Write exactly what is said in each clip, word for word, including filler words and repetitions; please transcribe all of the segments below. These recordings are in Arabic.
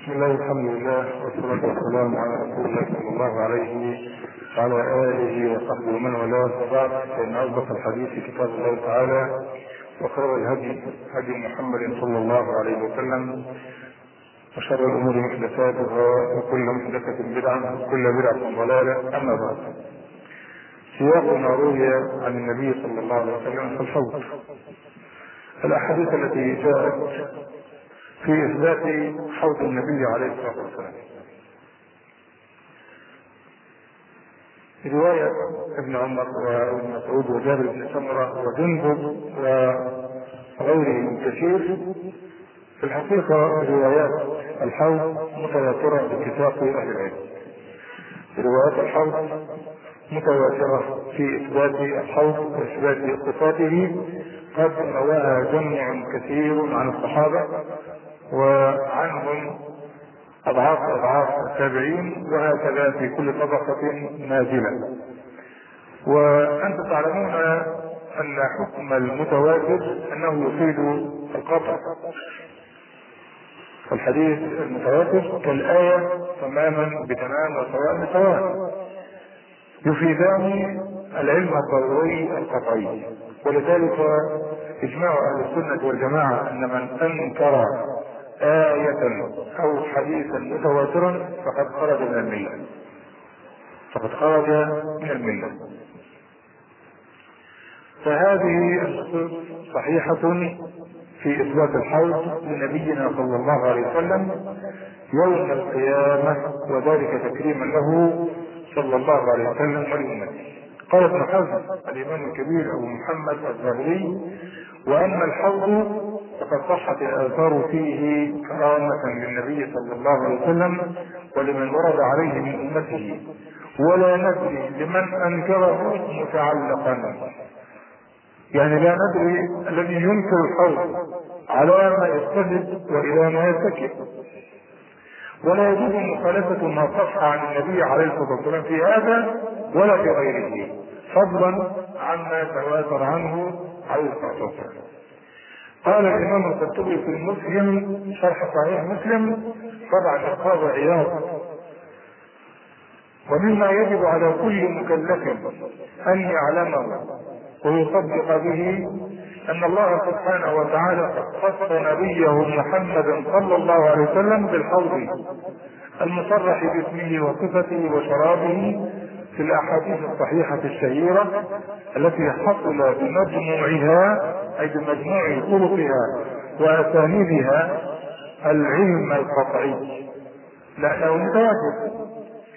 بسم الله والحمد لله والصلاة والسلام على رسول الله صلى الله عليه وعلى آله وصحبه ومن والاه، وبعد، فإن أصدق الحديث كتاب الله تعالى، وخير الهدي هدي محمد صلى الله عليه وسلم، وشر الأمور محدثاتها، وكل محدثة بدعة، وكل بدعة ضلالة. أما بعد، سياق ما روي عن النبي صلى الله عليه وسلم في الحوض. الأحاديث التي جاءت في إثبات حوض النبي عليه الصلاة والسلام: رواية ابن عمر وابن مسعود وجابر بن سمرة وجندب وغيرهم كثير. في الحقيقة روايات الحوض متواترة باتفاق أهل العلم. روايات الحوض متواترة في إثبات الحوض وإثبات صفاته، قد رواها جمع كثير عن الصحابة، وعنهم أضعاف أضعاف التابعين، وهكذا في كل طبقة نازلة. وأنتم تعلمون أن حكم المتواتر أنه يفيد القطع. الحديث المتواتر كالآية تماما بتمام وسواء بسواء، يفيدان العلم الضروري القطعي. ولذلك اجماع اهل السنة والجماعة ان من انكر آية او حديثا متواترا فقد خرج من الملة، فقد خرج من الملة. فهذه النصوص صحيحة في اثبات الحوض لنبينا صلى الله عليه وسلم يوم القيامة، وذلك تكريما له صلى الله عليه وسلم ولأمته. قال ابن حزم الإمام الكبير أبو محمد الظاهري: وأما الحوض فقد صحت الآثار فيه كرامة للنبي صلى الله عليه وسلم ولمن ورد عليه من أمته، ولا ندري لمن أنكره متعلقا. يعني لا ندري الذي ينكر الحوض على ما يستند وإلى ما يتكئ، ولا يجوز مخالفة ما صح عن النبي عليه الصلاة والسلام في هذا ولا في غيره، فضلا عما تواتر عنه عليه الصلاة والسلام. قال الإمام القرطبي في المسلم شرح صحيح مسلم: طبعا القاضي عياض: ومما يجب على كل مكلف أن يعلمه ويصدق به أن الله سبحانه وتعالى خص نبيه محمدا صلى الله عليه وسلم بالحوض المصرح باسمه وصفته وشرابه في الأحاديث الصحيحة الشهيرة التي حصل بمجموعها، أي بمجموع طرقها وأسانيدها، العلم القطعي، لأنه متواتر.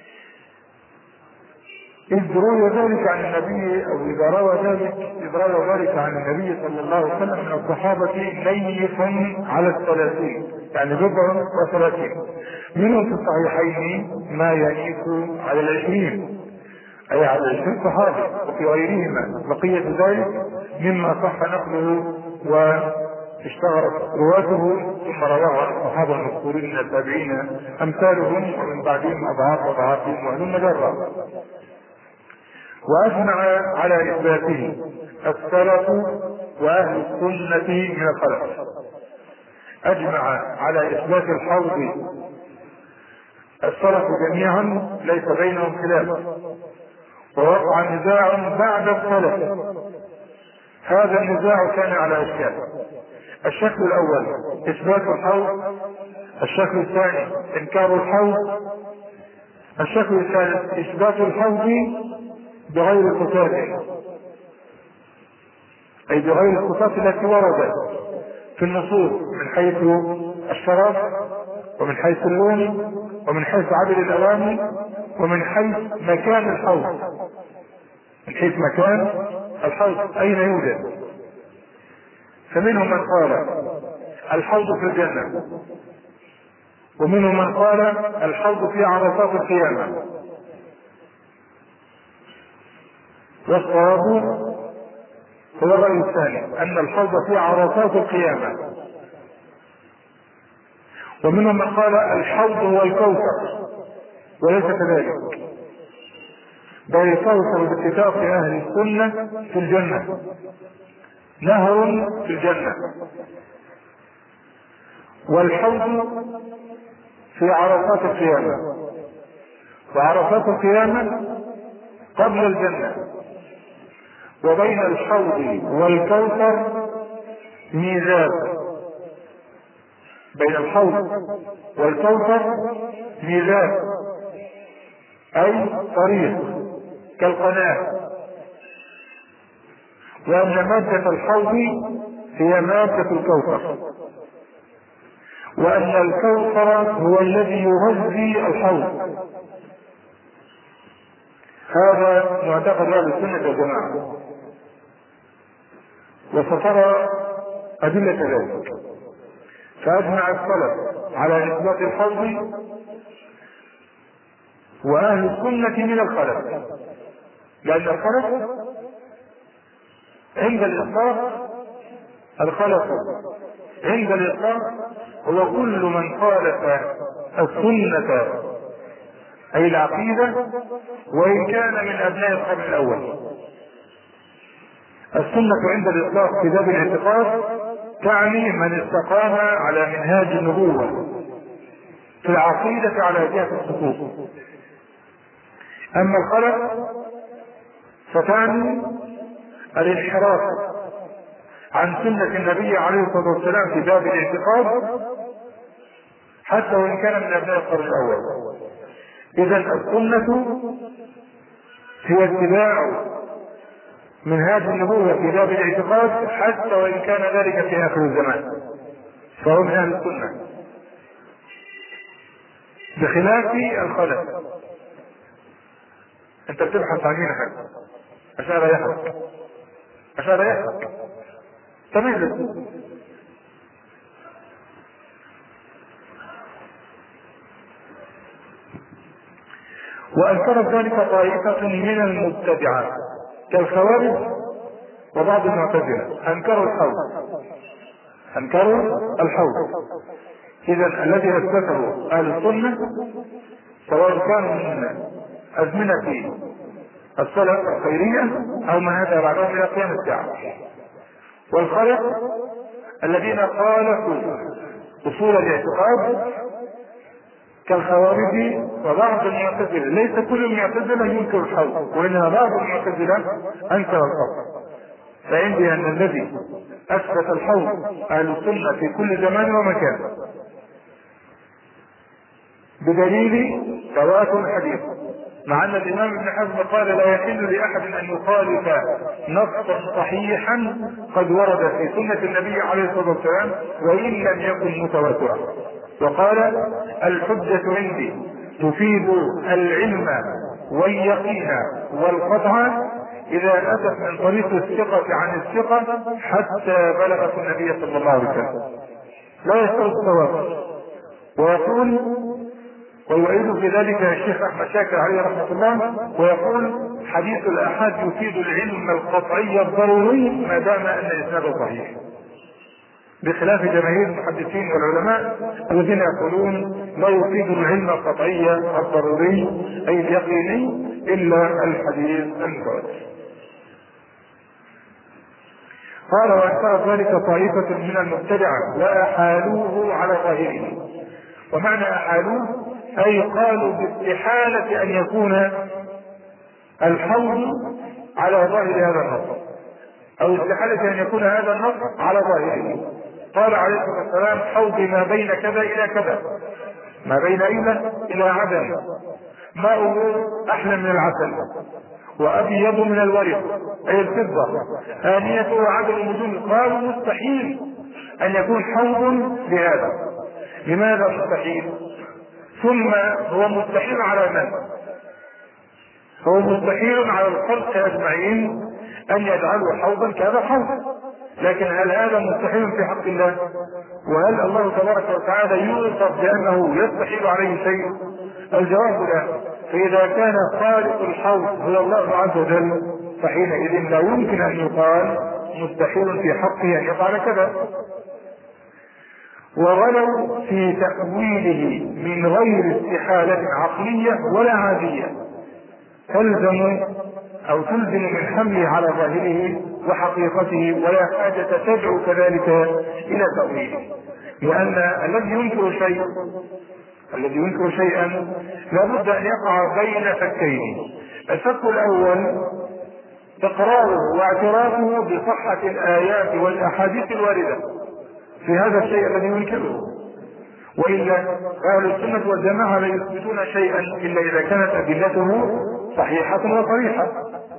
إذ روى ذلك عن النبي، أو إذا روى ذلك إذا روى ذلك عن النبي صلى الله عليه وسلم من الصحابة نيف على الثلاثين، يعني بضع وثلاثين، منهم في الصحيحين ما ينيف على العشرين، أي على العشرين صحابة، وفي غيرهما بقية ذلك مما صح نقله واشتهرت رواته، ثم رواه عن الصحابة المذكورين من التابعين أمثالهم، ومن بعدهم أضعاف أضعافهم وهلم جرا. وأجمع على إثباته السلف وأهل السنة من الخلف. أجمع على إثبات الحوض السلف جميعا، ليس بينهم خلاف، ووقع نزاع بعد السلف. هذا النزاع كان على أشكال: الشكل الأول إثبات الحوض، الشكل الثاني إنكار الحوض، الشكل الثالث إثبات الحوض بغير الصفات، أي بغير الصفات التي وردت في النصوص من حيث الشرف، ومن حيث اللون، ومن حيث عدد الأواني، ومن حيث مكان الحوض. من حيث مكان الحوض أين يوجد. فمنهم من قال الحوض في الجنة، ومنهم من قال الحوض في عرصات القيامة. والصواب هو الرأي الثاني، أن الحوض في عرصات القيامة. ومنهم من قال الحوض هو الكوثر، وليس كذلك، بل الكوثر باتفاق أهل السنة في الجنة، نهر في الجنة. والحوض في عرفات القيامة، وعرفات القيامة قبل الجنة، وبين الحوض والكوثر ميزاب، بين الحوض والكوثر ميزاب أي طريق كالقناة، وأن مادة الحوض هي مادة الكوثر، وأن الكوثر هو الذي يغذي الحوض. هذا معتقد أهل السنة والجماعة، وسترى أدلة ذلك. فأجمع السلف على إثبات الحوض، وأهل السنة من الخلف، لأن الخلف عند الإطلاق الخلف عند الإطلاق هو كل من خالف السنة أي العقيدة، وإن كان من أبناء القرن الأول. السنة عند الإطلاق في باب الاعتقاد تعني من استقام على منهاج النبوة في العقيدة على جهة السقوط. أما الخلف فتعني الانحراف عن سنة النبي عليه الصلاة والسلام في باب الاعتقاد حتى وإن كان من أبناء القرن الأول. إذا السنة هي اتباع منهاج النبوة في باب الاعتقاد حتى وإن كان ذلك في آخر الزمان، فهو من أهل السنة، بخلاف الخلف. أنت بتبحث عن مين حاجة عشان أريحك عشان أريحك تميز. وأنكرت ذلك طائفة من المبتدعة كالخوارج وبعض المعتزلة، أنكروا الحوض أنكروا الحوض إذا الذي أثبته أهل السنة سواء كانوا من أزمنة السلف الخيرية أو ما هذا بعدهم إلى قيام الساعة. والخلق الذين خالفوا أصول الاعتقاد كالخوارج وبعض المعتزلة. ليس كل المعتزلة ينكر الحوض، وإنما بعض المعتزلة أنكر الحوض. فعندي أن الذي أثبت الحوض أهل السنة في كل زمان ومكان بدليل تواتر الحديث، مع أن الإمام ابن حزم قال لا يحل لأحد أن يخالف نصا صحيحا قد ورد في سنة النبي عليه الصلاة والسلام وإن لم يكن متواترا. وقال الحجة عندي تفيد العلم واليقين والقطع إذا أتت من طريق الثقة عن الثقة حتى بلغت النبي صلى الله عليه وسلم، لا يشترط التواتر. ويقول ويؤيد في ذلك الشيخ أحمد شاكر عليه رحمة الله، ويقول حديث الآحاد يفيد العلم القطعي الضروري ما دام أن الإسناد صحيح، بخلاف جماهير المحدثين والعلماء الذين يقولون لا يفيد العلم القطعي الضروري أي اليقيني إلا الحديث المتواتر. قال وأنكر ذلك طائفة من المبتدعة وأحالوه على ظاهره. ومعنى أحالوه أي قالوا باستحالة أن يكون الحوض على ظاهر هذا النص، أو استحالة أن يكون هذا النص على ظاهره. قال عليه الصلاة والسلام حوض ما بين كذا إلى كذا، ما بين إلى إلى عدن، ماءه أحلى من العسل وأبيض من الورق أي الفضة، آنيته عدن المدن. قالوا مستحيل أن يكون حوض بهذا. لماذا مستحيل؟ ثم هو مستحيل على من؟ هو مستحيل على الخلق أجمعين أن يجعلوا حوضا كهذا حوض، لكن هل هذا مستحيل في حق الله؟ وهل الله تبارك وتعالى يوصف بأنه يستحيل عليه شيء؟ الجواب لا. فإذا كان خالق الحوض هو الله عز وجل فحينئذ لا يمكن أن يقال مستحيل في حقه أن يفعل كذا. وغلوا في تأويله من غير استحالة عقلية ولا عادية تلزم أو تلزم من حمله على ظاهره وحقيقته، ولا حاجة تدعو كذلك إلى تأويله، لأن الذي ينكر شيء الذي ينكر شيئا لابد ان يقع بين فكين. الفك الاول اقراره واعترافه بصحة الايات والاحاديث الواردة في هذا الشيء الذي ينكره، والا اهل السنة والجماعة لا يثبتون شيئا الا اذا كانت ادلته صحيحة وصريحة.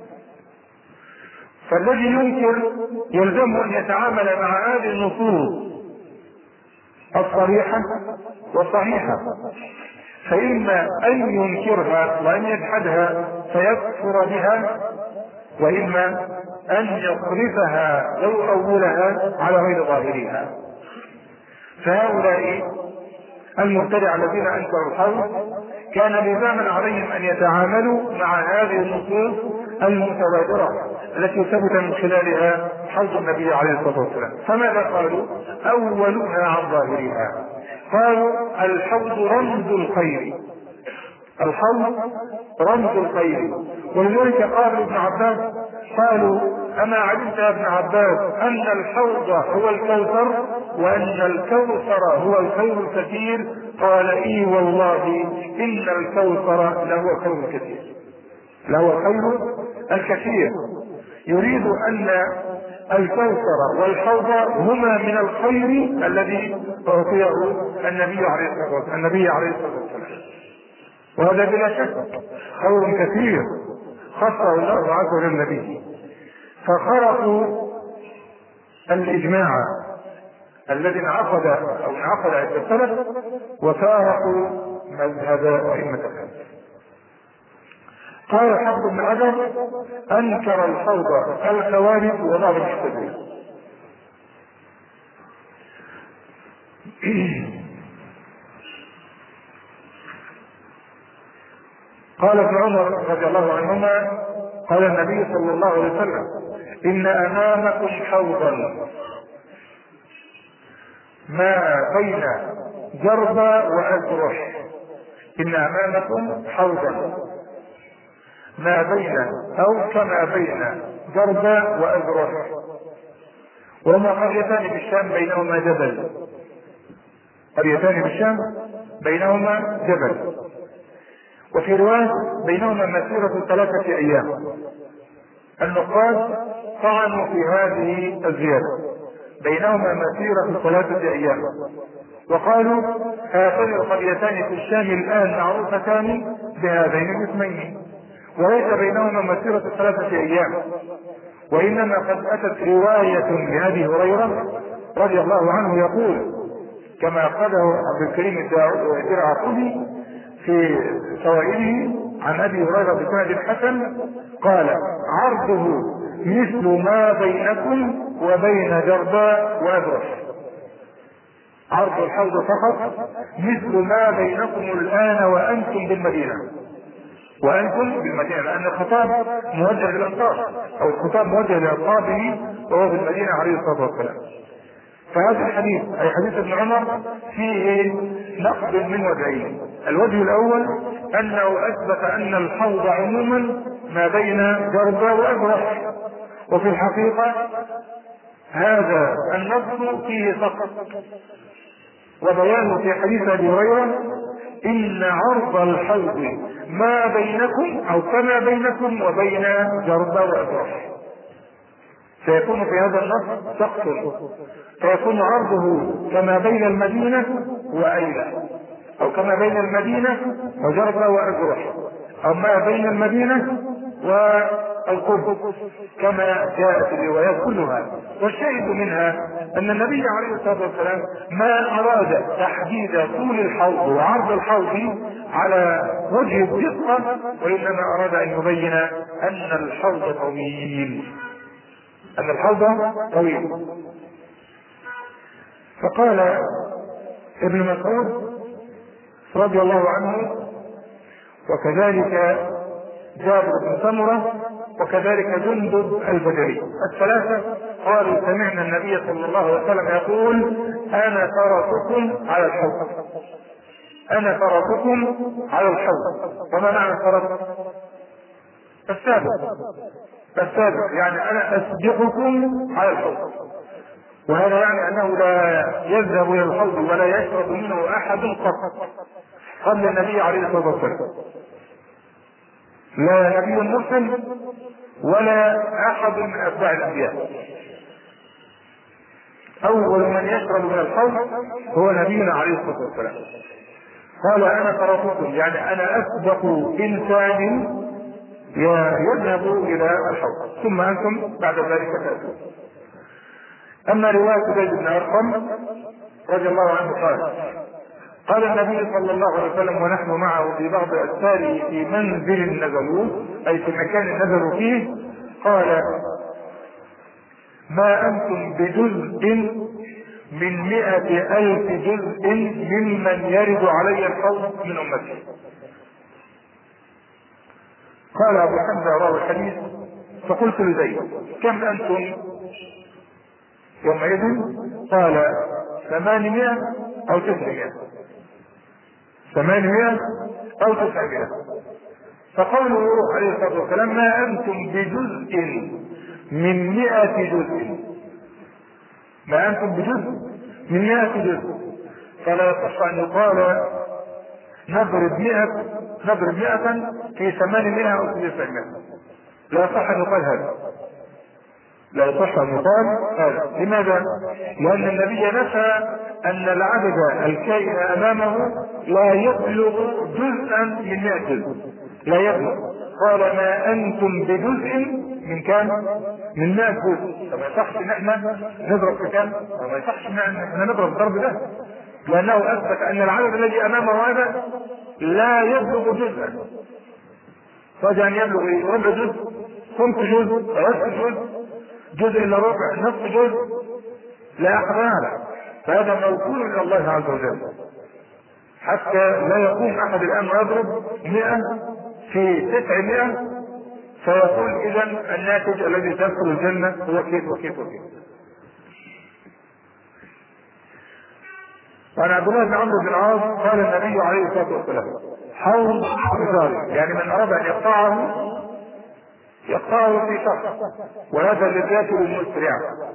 فالذي ينكر يلزمه ان يتعامل مع هذه النصوص الصريحة والصحيحة، فإما أن ينكرها وأن يجحدها فيكفر بها، وإما أن يصرفها ويؤولها على غير ظاهرها. فهؤلاء المبتدع الذين أنكروا الحوض كان لزاما عليهم أن يتعاملوا مع هذه النصوص المتبادرة التي ثبت من خلالها حوض النبي عليه الصلاة والسلام. فماذا قالوا؟ أولوها عن ظاهرها. قالوا الحوض رمز الخير، الحوض رمز الخير. ولذلك قال ابن عباس، قالوا أما علمت يا ابن عباس أن الحوض هو الكوثر وأن الكوثر هو الخير الكثير؟ قال إي والله إن الكوثر لهو الخير الكثير، لهو الخير الكثير. يريد أن الكوثر والحوض هما من الخير الذي أعطيه النبي عليه الصلاة والسلام، النبي عليه الصلاة والسلام، وهذا بلا شك خير كثير خصه الله عز وجل به. فخرقوا الإجماع الذي انعقد أو انعقد عند السلف وفارقوا مذهب أئمة الخلف. قال حفظ بن حجر أنكر الحوض الخوارج وبعض المعتزلة. قال ابن عمر رضي الله عنهما قال النبي صلى الله عليه وسلم إن أمامكم حوضا ما بين جربة وأزرح، إن أمامكم حوضا ما بين أو كما بين جربة وأزرح، وهما قريتان بالشام بينهما جبل، قريتان بالشام بينهما جبل، وفي رواية بينهما مسيرة ثلاثة أيام. النقاد طعنوا في هذه الزيادة، بينهما مسيرة ثلاثة أيام، وقالوا هاتان القريتان في الشام الآن معروفتان بهذين الاسمين، وليس بينهما مسيرة ثلاثة أيام، وإنما قد أتت رواية لأبي هريرة رضي الله عنه يقول كما قاله عبد الكريم الدرعقطي في فوائده عن أبي هريرة بسند حسن، قال عرضه مثل ما بينكم وبين جرباء وأزرح، عرض الحوض فقط مثل ما بينكم الآن وأنتم بالمدينة، وأنتم بالمدينة، لأن الخطاب موجه للأنصار أو الخطاب موجه لأصحابه وهو بالمدينة عليه الصلاة والسلام. فهذا الحديث أي حديث ابن عمر فيه نقد من وجهين. الوجه الأول أنه أثبت أن الحوض عموما ما بين جربة وأزرح، وفي الحقيقة هذا النص فيه سقط، وبيانه في حديث أبي هريرة إن عرض الحوض ما بينكم أو كما بينكم وبين جربة وأزرح، سيكون في هذا النص سقط، فيكون عرضه كما بين المدينة وأيلة، أو كما بين المدينة وجربة وأزرح، أو ما بين المدينة والقدس كما جاءت الروايات كلها. والشاهد منها أن النبي عليه الصلاة والسلام ما أراد تحديد طول الحوض وعرض الحوض على وجه الدقة، وإنما أراد أن يبين أن الحوض طويل، أن الحوض طويل. فقال ابن مسعود رضي الله عنه وكذلك جابر بن سمرة وكذلك جندب البجري الثلاثة قالوا سمعنا النبي صلى الله عليه وسلم يقول أنا فرسكم على الحوض، أنا فرسكم على الحوض. وما معنى الفرس؟ السابق، السابق يعني أنا أسبقكم على الحوض. وهذا يعني أنه لا يذهب إلى الحوض ولا يشرب منه أحد قط قبل النبي عليه الصلاة والسلام، لا نبي مرسل ولا أحد من أتباع الأنبياء. أول من يشرب من الحوض هو نبينا عليه الصلاة والسلام. قال أنا تركتكم، يعني أنا أسبق إنسان يذهب إلى الحوض ثم أنتم بعد ذلك تأتون. أما رواية زيد بن أرقم رضي الله عنه قال قال النبي صلى الله عليه وسلم ونحن معه في بعض أسفاره في منزل نزلوه، أي في مكان نزلوا فيه، قال ما أنتم بجزء من مئة ألف جزء ممن يرد علي الحوض من أمتي. قال أبو حمزة راوي الحديث فقلت لزيد كم أنتم يومئذ؟ قال ثمانمائة أو تسعمائة، ثمانمائة أو تسعمائة. فقوله عليه الصلاة والسلام ما أنتم بجزء من مئة جزء، ما أنتم بجزء من مئة جزء، فلا يصح أن يقال نضرب مئة نضرب مئة في ثمانمائة أو في تسعمائة، لا يصح أن يقال هذا، لا يصح أن يقال هذا. لماذا؟ لأن النبي نفى أن العدد الكائن أمامه لا يبلغ جزءا من مئة جزء، لا يبلغ. قال ما أنتم بجزء من كم؟ من مئة جزء. فما يصحش ان احنا نضرب في كم؟ وما يصحش ان احنا نضرب الضرب ده، لانه اثبت ان العدد الذي امامه هذا لا يبلغ جزءا. فجأة ان يبلغ ايه؟ ربع جزء، خمس جزء، ثلاث جزء، جزء الا ربع، نصف جزء، لا احد يعلم. فهذا موكول الى الله عز وجل، حتى لا يقوم احد الان ويضرب مئة في تسعمائة فيقول اذا الناتج الذي تدخل الجنة هو كيف وكيف وكيف. وعن عبد الله بن عمرو بن العاص قال النبي عليه الصلاة والسلام حوض حجار، يعني من اراد ان يقطعه يقطعه في شخص، وهذا للذات المسرع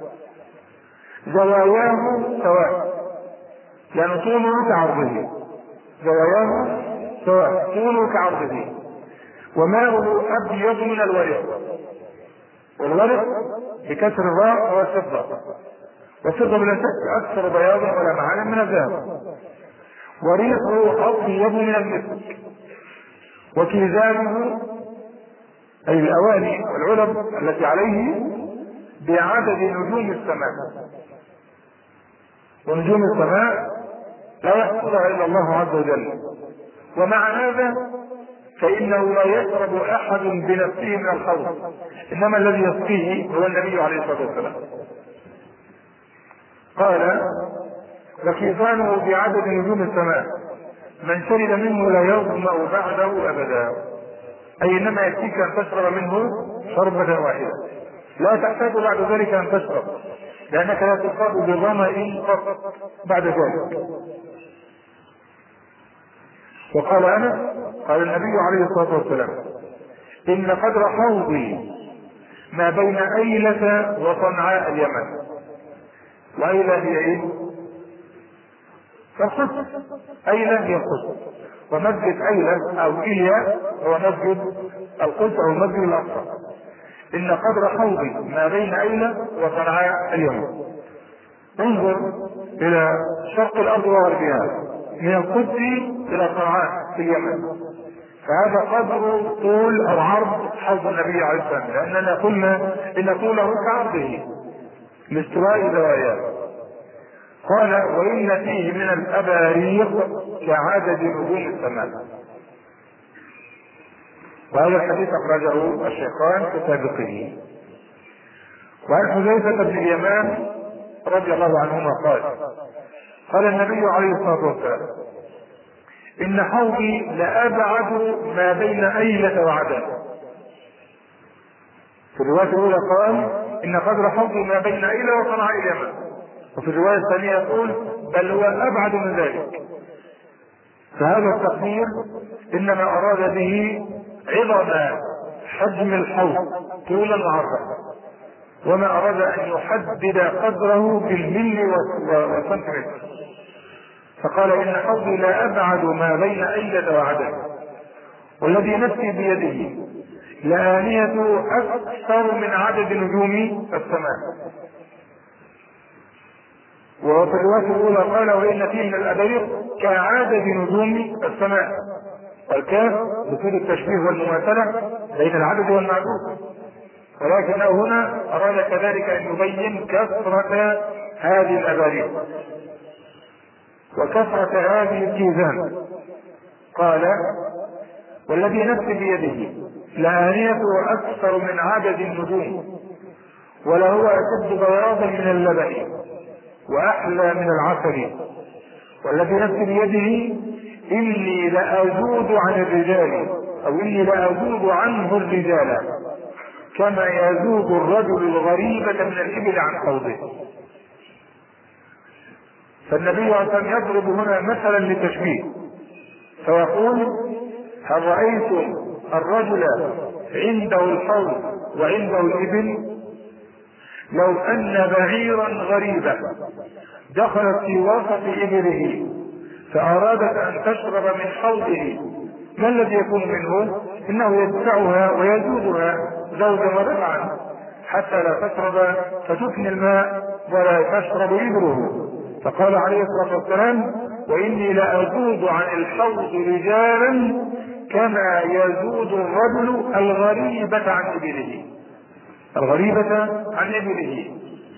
زواياه سواء، يعني طوله كعرضه، زواياه سواء طوله كعرضه، وماؤه ابيض من الورق، والورق بكسر الراء هو الفضة، والفضة بلا شك اكثر بياضا ولا معالم من الذهب، وريحه اطيب من المسك، وكيزانه اي الاواني والعلب التي عليه بعدد نجوم السماء، ونجوم السماء لا يحصلها الا الله عز وجل. ومع هذا فإنه لا يشرب أحد بنفسه من الحوض، إنما الذي يسقيه هو النبي عليه الصلاة والسلام. قال وكيزانه بعدد نجوم السماء من شرب منه لا يظمأ بعده أبدا، أي إنما يكفيك أن تشرب منه شربة واحدة، لا تحتاج بعد ذلك أن تشرب، لأنك لا تصاب بظمأ فقط بعد ذلك. وقال أنا قال النبي عليه الصلاة والسلام إن قدر حوضي ما بين أيلة وصنعاء اليمن. وأيلة هي إيه؟ القدس، أيلة هي القدس، ومسجد أيلة أو إيليا هو مسجد القدس أو مسجد الأقصى. إن قدر حوضي ما بين أيلة وصنعاء اليمن. انظر إلى شرق الأرض وغربها من القدس الى صنعاء في اليمن، فهذا قدر طول او عرض حوض النبي عليه الصلاه والسلام، لاننا قلنا ان طوله كعرضه لاستواء زواياه. قال وان فيه من الاباريق كعدد نجوم السماء. وهذا الحديث اخرجه الشيخان في سابقه. وعن حذيفه بن اليمان رضي الله عنهما قال قال النبي عليه الصلاة والسلام إن حوضي لأبعد ما بين أيلة وعدن. في الرواية الأولى قال إن قدر حوضي ما بين أيلة وصنعاء اليمن، وفي الرواية الثانية يقول بل هو أبعد من ذلك. فهذا التقدير إنما أراد به عظم حجم الحوض طولا وعرضا، وما أراد أن يحدد قدره بالملي والسنتيمتر، فقال إن حوضي لا أبعد ما بين أيلة وعدن، والذي نفسي بيده لآنية أكثر من عدد نجوم السماء. وفي الرواية الأولى قال وإن فيه من الأباريق كعدد نجوم السماء، والكاف بصيغة التشبيه والمماثلة بين العدد والمعدود، ولكنه هنا أراد كذلك أن يبين كثرة هذه الأباريق وكثرة هذه الكيزان. قال والذي نفسي بيده لآنية أكثر من عدد النجوم، ولهو أشد بياضا من اللبن وأحلى من العسل، والذي نفسي بيده إني لأذود عن الرجال أو إني لأذود عنه الرجال كما يذود الرجل الغريبة من الإبل عن حوضه. فالنبي صلى الله عليه وسلم يضرب هنا مثلا للتشبيه فيقول هل رأيتم الرجل عنده الحوض وعنده الإبل؟ لو أن بعيرا غريبا دخلت في وسط إبله فأرادت أن تشرب من حوضه، ما الذي يكون منه؟ إنه يدفعها ويزودها زوجا ودفعا حتى لا تشرب فتفني الماء ولا تشرب إبله. فقال عليه الصلاة والسلام وإني لأزود عن الحوض رجالا كما يزود الرجل الغريبة عن إبله، الغريبة عن إبله.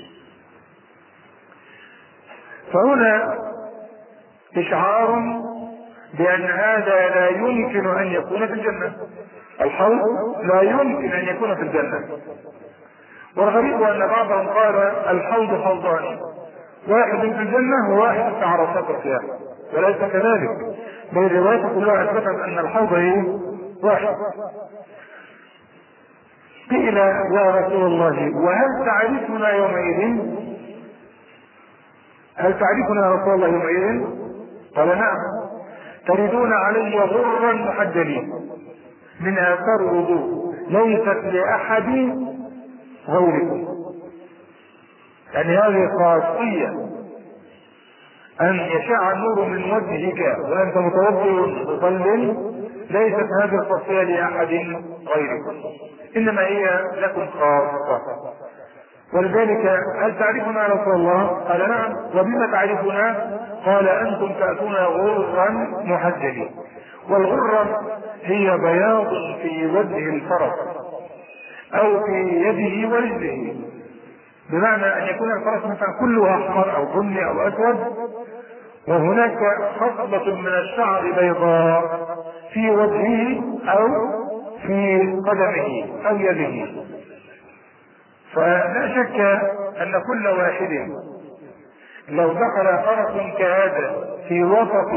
فهنا إشعار بأن هذا لا يمكن أن يكون في الجنة، الحوض لا يمكن أن يكون في الجنة. والغريب أن بعضهم قال الحوض حوضان، واحد في الجنة وواحد في عرصات القيامة، وليس كذلك، بل الروايات كلها أثبتت أن الحوض واحد. قيل يا رسول الله وهل تعرفنا يومئذ؟ هل تعرفنا يا رسول الله يومئذ؟ قال نعم، تردون علي غرا محجلين من آثار الوضوء ليست لأحد غيركم. يعني هذه خاصية أن يشع النور من وجهك وأنت متوضئ مصل، ليست هذه الخاصية لأحد غيركم، إنما هي لكم خاصة. ولذلك هل تعرفنا يا رسول الله؟ قال نعم، وبما تعرفنا؟ قال أنتم تأتون غرا محجلين. والغرة هي بياض في وجه الفرس أو في يده ورجله، بمعنى أن يكون الفرس مثلا كله أحمر أو بني أو أسود، وهناك خصلة من الشعر بيضاء في وجهه أو في قدمه أو يده. فلا شك أن كل واحد لو دخل فرس كهذا في وسط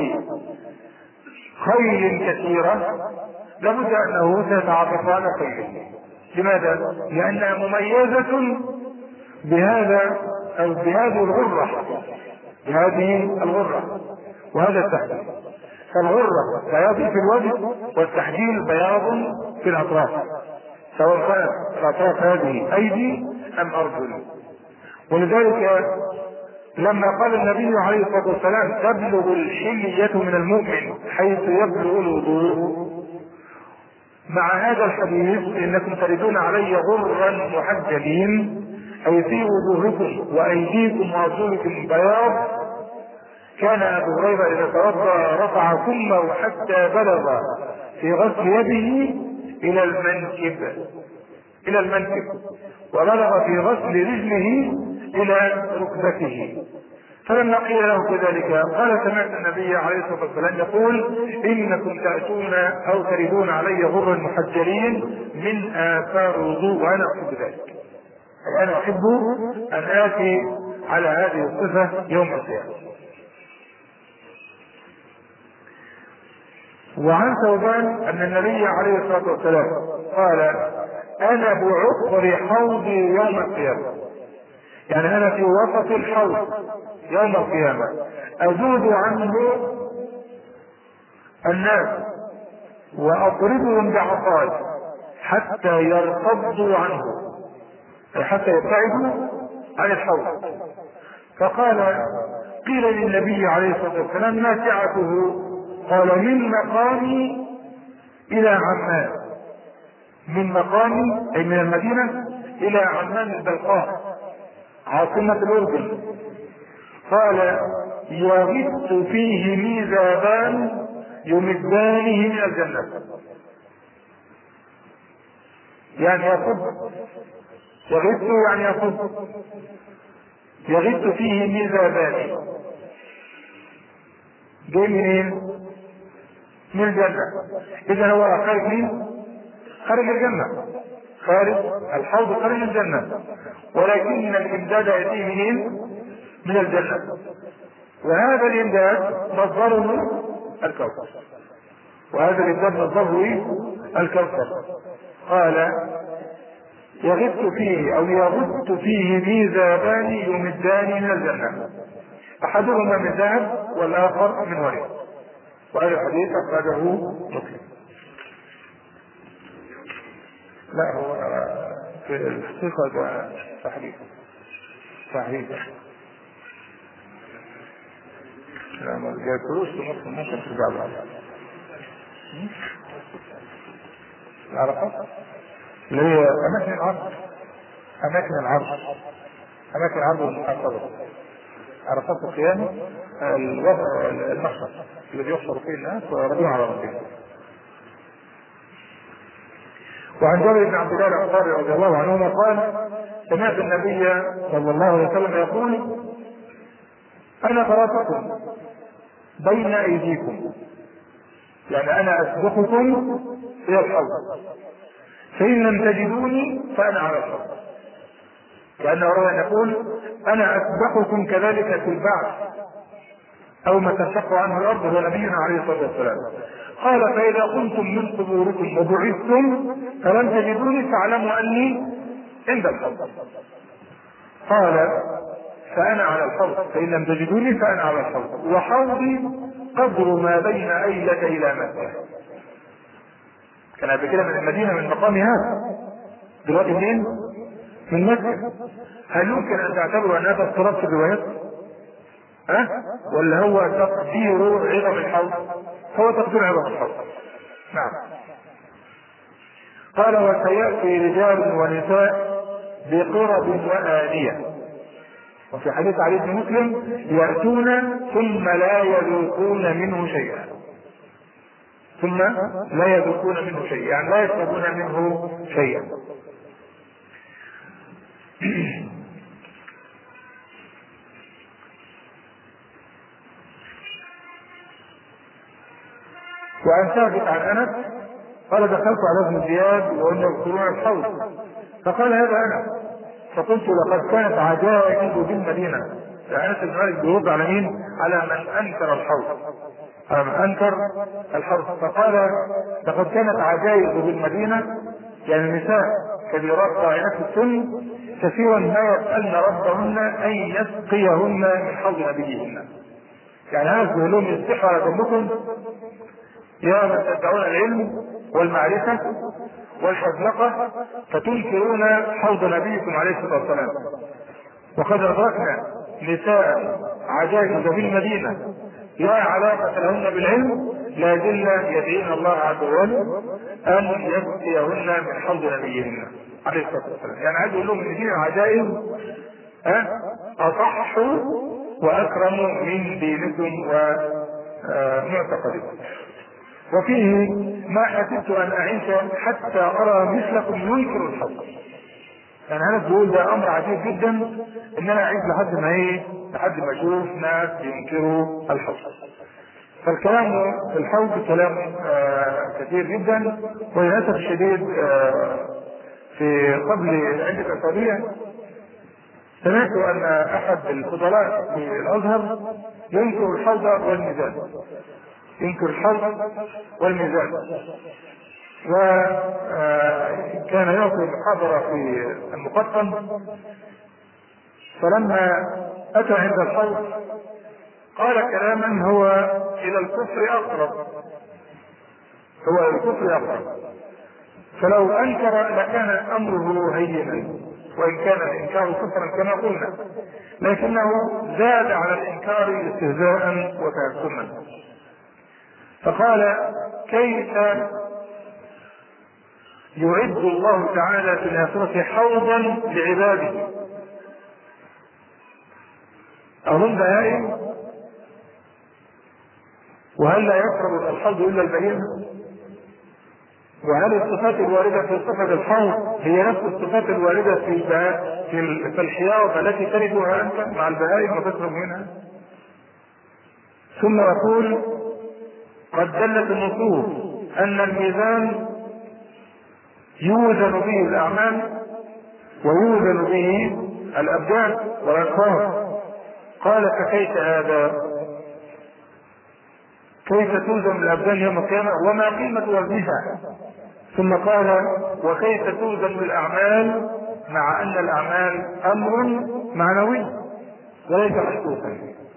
خيل كثيرة لابد أنه سيتعاطف على خيله. لماذا؟ لأنها مميزة بهذا أو بهذه الغرة، بهذه الغرة وهذا التحديد. فالغرة بياض في الوجه والتحديد بياض في الأطراف، سواء كانت الأطراف هذه أيدي أم أرجل. ولذلك لما قال النبي عليه الصلاة والسلام تبلغ الحلية من المؤمن حيث يبلغ الوضوء، مع هذا الحديث إنكم تردون علي غرا محجلين أي في وجوهكم وأيديكم وأرجلكم بياض. كان أبو هريرة إذا توضأ رفع ثمه حتى بلغ في غسل يده إلى المنكب إلى المنكب وبلغ في غسل رجله إلى ركبته. فلما قيل له كذلك قال سمعت النبي عليه الصلاة والسلام يقول إنكم تأتون أو تردون علي غرا محجلين من آثار الوضوء وأنا أحب ذلك، أي أنا أحب أن آتي على هذه الصفة يوم القيامة. وعن ثوبان أن النبي عليه الصلاة والسلام قال أنا بعقر حوضي يوم القيامة، يعني أنا في وسط الحوض يوم القيامة أزود عنه الناس وأضربهم بعصاي حتى يرتضوا عنه. حتى يبتعدوا عن الحوض. فقال قيل للنبي عليه الصلاة والسلام ما سعته؟ قال من مقامي إلى عمان، من مقامي أي من المدينة إلى عمان البلقاء عاصمة الأردن. قال يغث فيه ميزابان يمدانه من الجنة، يعني يصب، يغث يعني يصب، يغث فيه ميزابان جاي منين؟ من الجنة. إذا هو خارج مين؟ خارج الجنة، خارج الحوض خارج الجنة، ولكن الإمداد يأتيه منين؟ من الجنة. وهذا الإمداد مصدره الكوثر، وهذا الإمداد مصدره الكوثر. قال يغث فيه أو يغث فيه ميزابان يمدان من الجنة، أحدهما من ذهب والآخر من ورق. وهذا الحديث أخرجه مسلم. لا هو في الحقيقة ده تحريف تحريف لا ما جاءتلوش في مصر، ممكن ترجع لها العرفات اللي هي أماكن العرض، أماكن العرض أماكن العرض والمحافظة. عرفات القيامة المحشر الذي يحشر فيه الناس ويردون على ربهم. وعن جابر بن عبد الله الأنصاري رضي الله عنهما قال سمعت النبي صلى الله عليه وسلم يقول أنا فراتكم بين أيديكم، يعني أنا أسبقكم إلى الحوض، فإن لم تجدوني فأنا على الحوض. لأنه روى أن يقول أنا أسبقكم كذلك في البعث أو ما تنشق عنه الأرض، هو نبينا عليه الصلاة والسلام. قال فإذا قمتم من قبوركم وبعثتم فلم تجدوني فاعلموا أني عند الحوض. قال فأنا على الحوض، فإن لم تجدوني فأنا على الحوض، وحوضي قدر ما بين أيلة إلى مكة. كان قبل كده من المدينة من مقام هذا، دلوقتي منين؟ من مكة. هل يمكن أن تعتبروا أن هذا اضطراب في الروايات؟ أه؟ ولا هو تقدير عظم الحوض؟ هو تقدير عظم الحوض. نعم. قال وسيأتي رجال ونساء بقرب وآنية. وفي حديث علي بن مسلم يأتون ثم لا يذوقون منه شيئا، ثم لا يذوقون منه شيئا يعني لا يشربون منه شيئا. وعن ثابت عن انس قال دخلت على ابن زياد وهم يذكرون الحوض فقال هذا انا، فقلت لقد كانت عجائب بالمدينه. انس بن مالك بيرد على مين؟ على من انكر الحوض، على من انكر الحوض. فقال لقد كانت عجائب بالمدينه، يعني نساء كبيرات قائمات السن كثيرا ما يسألن ربهن ان يسقيهن من حوض نبيهن. يعني هذا يقول لهم يستحوا على ذنبكم يا من تدعون العلم والمعرفة والحذلقة فتنكرون حوض نبيكم عليه الصلاة والسلام. وقد أدركنا نساء عجائز في المدينة لا علاقة لهن بالعلم لا زلنا يدعين الله عز وجل أن يسقيهن من حوض نبيهن عليه الصلاة والسلام. يعني عايز يقول لهم ان دين العجائز أصح وأكرم من دينكم ومعتقدكم. وفيه ما حسبت أن أعيش حتى أرى مثلكم ينكر الحوض. يعني أنا بقول ده أمر عجيب جدا إن أنا أعيش لحد ما إيه؟ لحد ما أشوف ناس ينكروا الحوض. فالكلام في الحوض كلام آه كثير جدا. وللأسف الشديد آه في قبل عدة أسابيع سمعت أن أحد الفضلاء في الأزهر ينكر الحوض والميزان، ينكر الحوض والميزان. وكان يعطي محاضرة في المقطم، فلما أتى عند الحوض قال كلاما هو إلى الكفر أقرب، هو إلى الكفر أقرب. فلو أنكر لكان أمره هينا، وإن كان الإنكار كفرا كما قلنا، لكنه زاد على الإنكار استهزاء وتهكما. فقال: كيف يعد الله تعالى في الآخرة حوضا لعباده؟ أهم بهائم؟ وهل لا يشرب الحوض إلا البهيمة؟ وهل الصفات الواردة في صفة الحوض هي نفس الصفات الواردة في في الحياض التي تردها أنت مع البهائم وتشرب منها؟ ثم يقول: قد دلت النصوص أن الميزان يوزن به الأعمال ويوزن به الأبدان والأشخاص. قال: فكيف هذا؟ كيف توزن الأبدان يوم القيامة وما قيمة وزنها؟ ثم قال: وكيف توزن الأعمال مع أن الأعمال أمر معنوي وليس محسوسا؟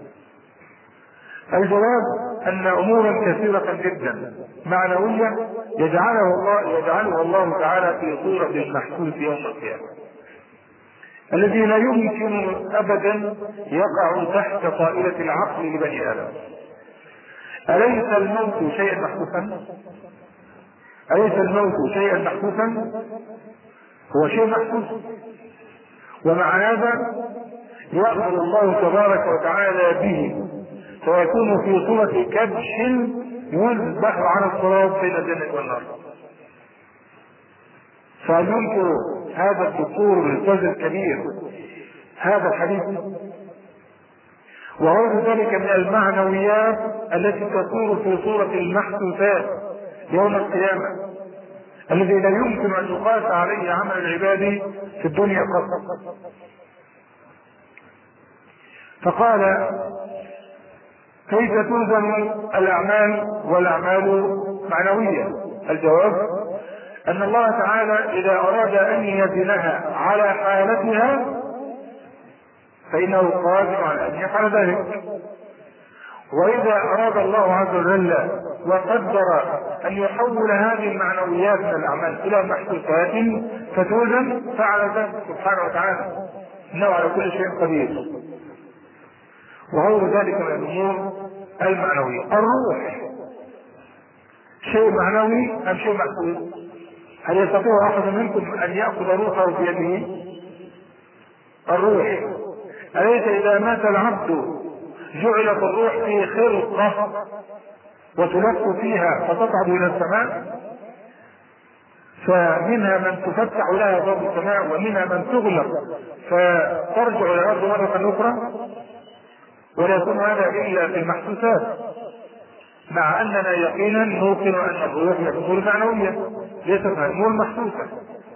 الجواب أن أمورا كثيرة جدا معنوية يجعله الله يجعلها الله تعالى في صورة المحسوس يوم القيامة، الذي لا يمكن أبدا يقع تحت طائلة العقل لبني آدم. أليس الموت شيئا محسوسا؟ أليس الموت شيئا محسوسا؟ هو شيء محسوس، ومع هذا يأمر الله تبارك وتعالى به فيكون في صورة كبش يذبح على الصراط بين الجنة والنار. فينكر هذا الدكتور الاستاذ الكبير هذا الحديث؟ وغير ذلك من المعنويات التي تكون في صورة المحسوسات يوم القيامة، الذي لا يمكن أن يقاس عليه عمل العباد في الدنيا قط. فقال: كيف توزن الأعمال والأعمال معنوية؟ الجواب أن الله تعالى إذا أراد أن يزنها على حالتها فإنه قادر على أن يفعل ذلك، وإذا أراد الله عز وجل وقدر أن يحول هذه المعنويات من الأعمال إلى محسوسات فتوزن فعل ذلك سبحانه وتعالى، إنه على كل شيء قدير. وغير ذلك من الأمور المعنوية. الروح شيء معنوي أم شيء محسوس؟ هل يستطيع أحد منكم أن يأخذ روحه بيده؟ الروح أليس إذا مات العبد جعلت الروح في خلقة وتلف فيها فتصعد إلى السماء، فمنها من تفتح لها باب السماء ومنها من تغلق فترجع إلى الأرض مرة أخرى، ولا يكون هذا إلا في المحسوسات، مع أننا يقينا نوقن أن الروح هي أمور معنوية ليست أمور محسوسة.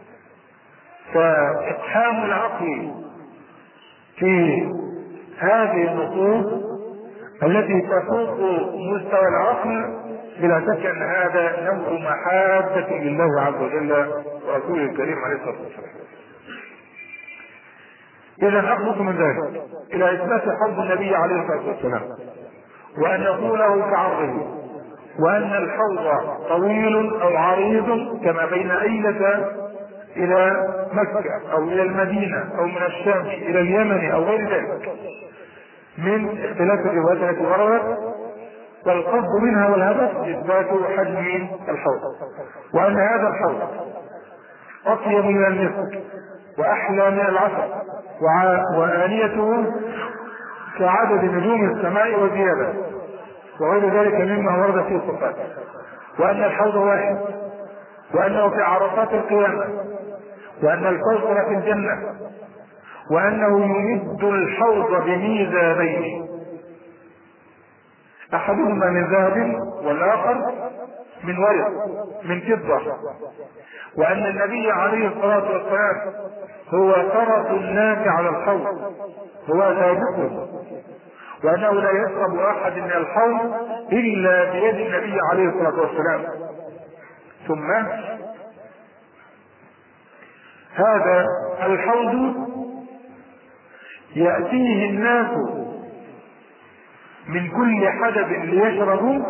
فإقحام العقل في هذه النصوص التي تفوق مستوى العقل بلا شك أن هذا نوع محادة لله عز وجل ورسوله الكريم عليه الصلاة والسلام. إذا أخلص من ذلك إلى إثبات حب النبي عليه الصلاة والسلام وأن يقوله كعرضه، وأن الحوض طويل أو عريض كما بين أيلة إلى مكة أو إلى المدينة أو من الشام إلى اليمن أو غير ذلك من اختلاف الروايات التي وردت، والقصد منها والهدف إثبات حجم الحوض، وأن هذا الحوض أطيب من المسك وأحلى من العسل وآنيته كعدد نجوم السماء وزيادة وغير ذلك مما ورد في الصفات، وأن الحوض واحد، وأنه في عرصات القيامة، وأن الكوثر في الجنة، وأنه يمد الحوض بميزانين أحدهما من ذهب والآخر من ورق من فضة، وأن النبي عليه الصلاة والسلام هو فرس الناس على الحوض، هو سابقه، وأنه لا يشرب أحد من الحوض إلا بيد النبي عليه الصلاة والسلام. ثم هذا الحوض يأتيه الناس من كل حدب ليشربوا،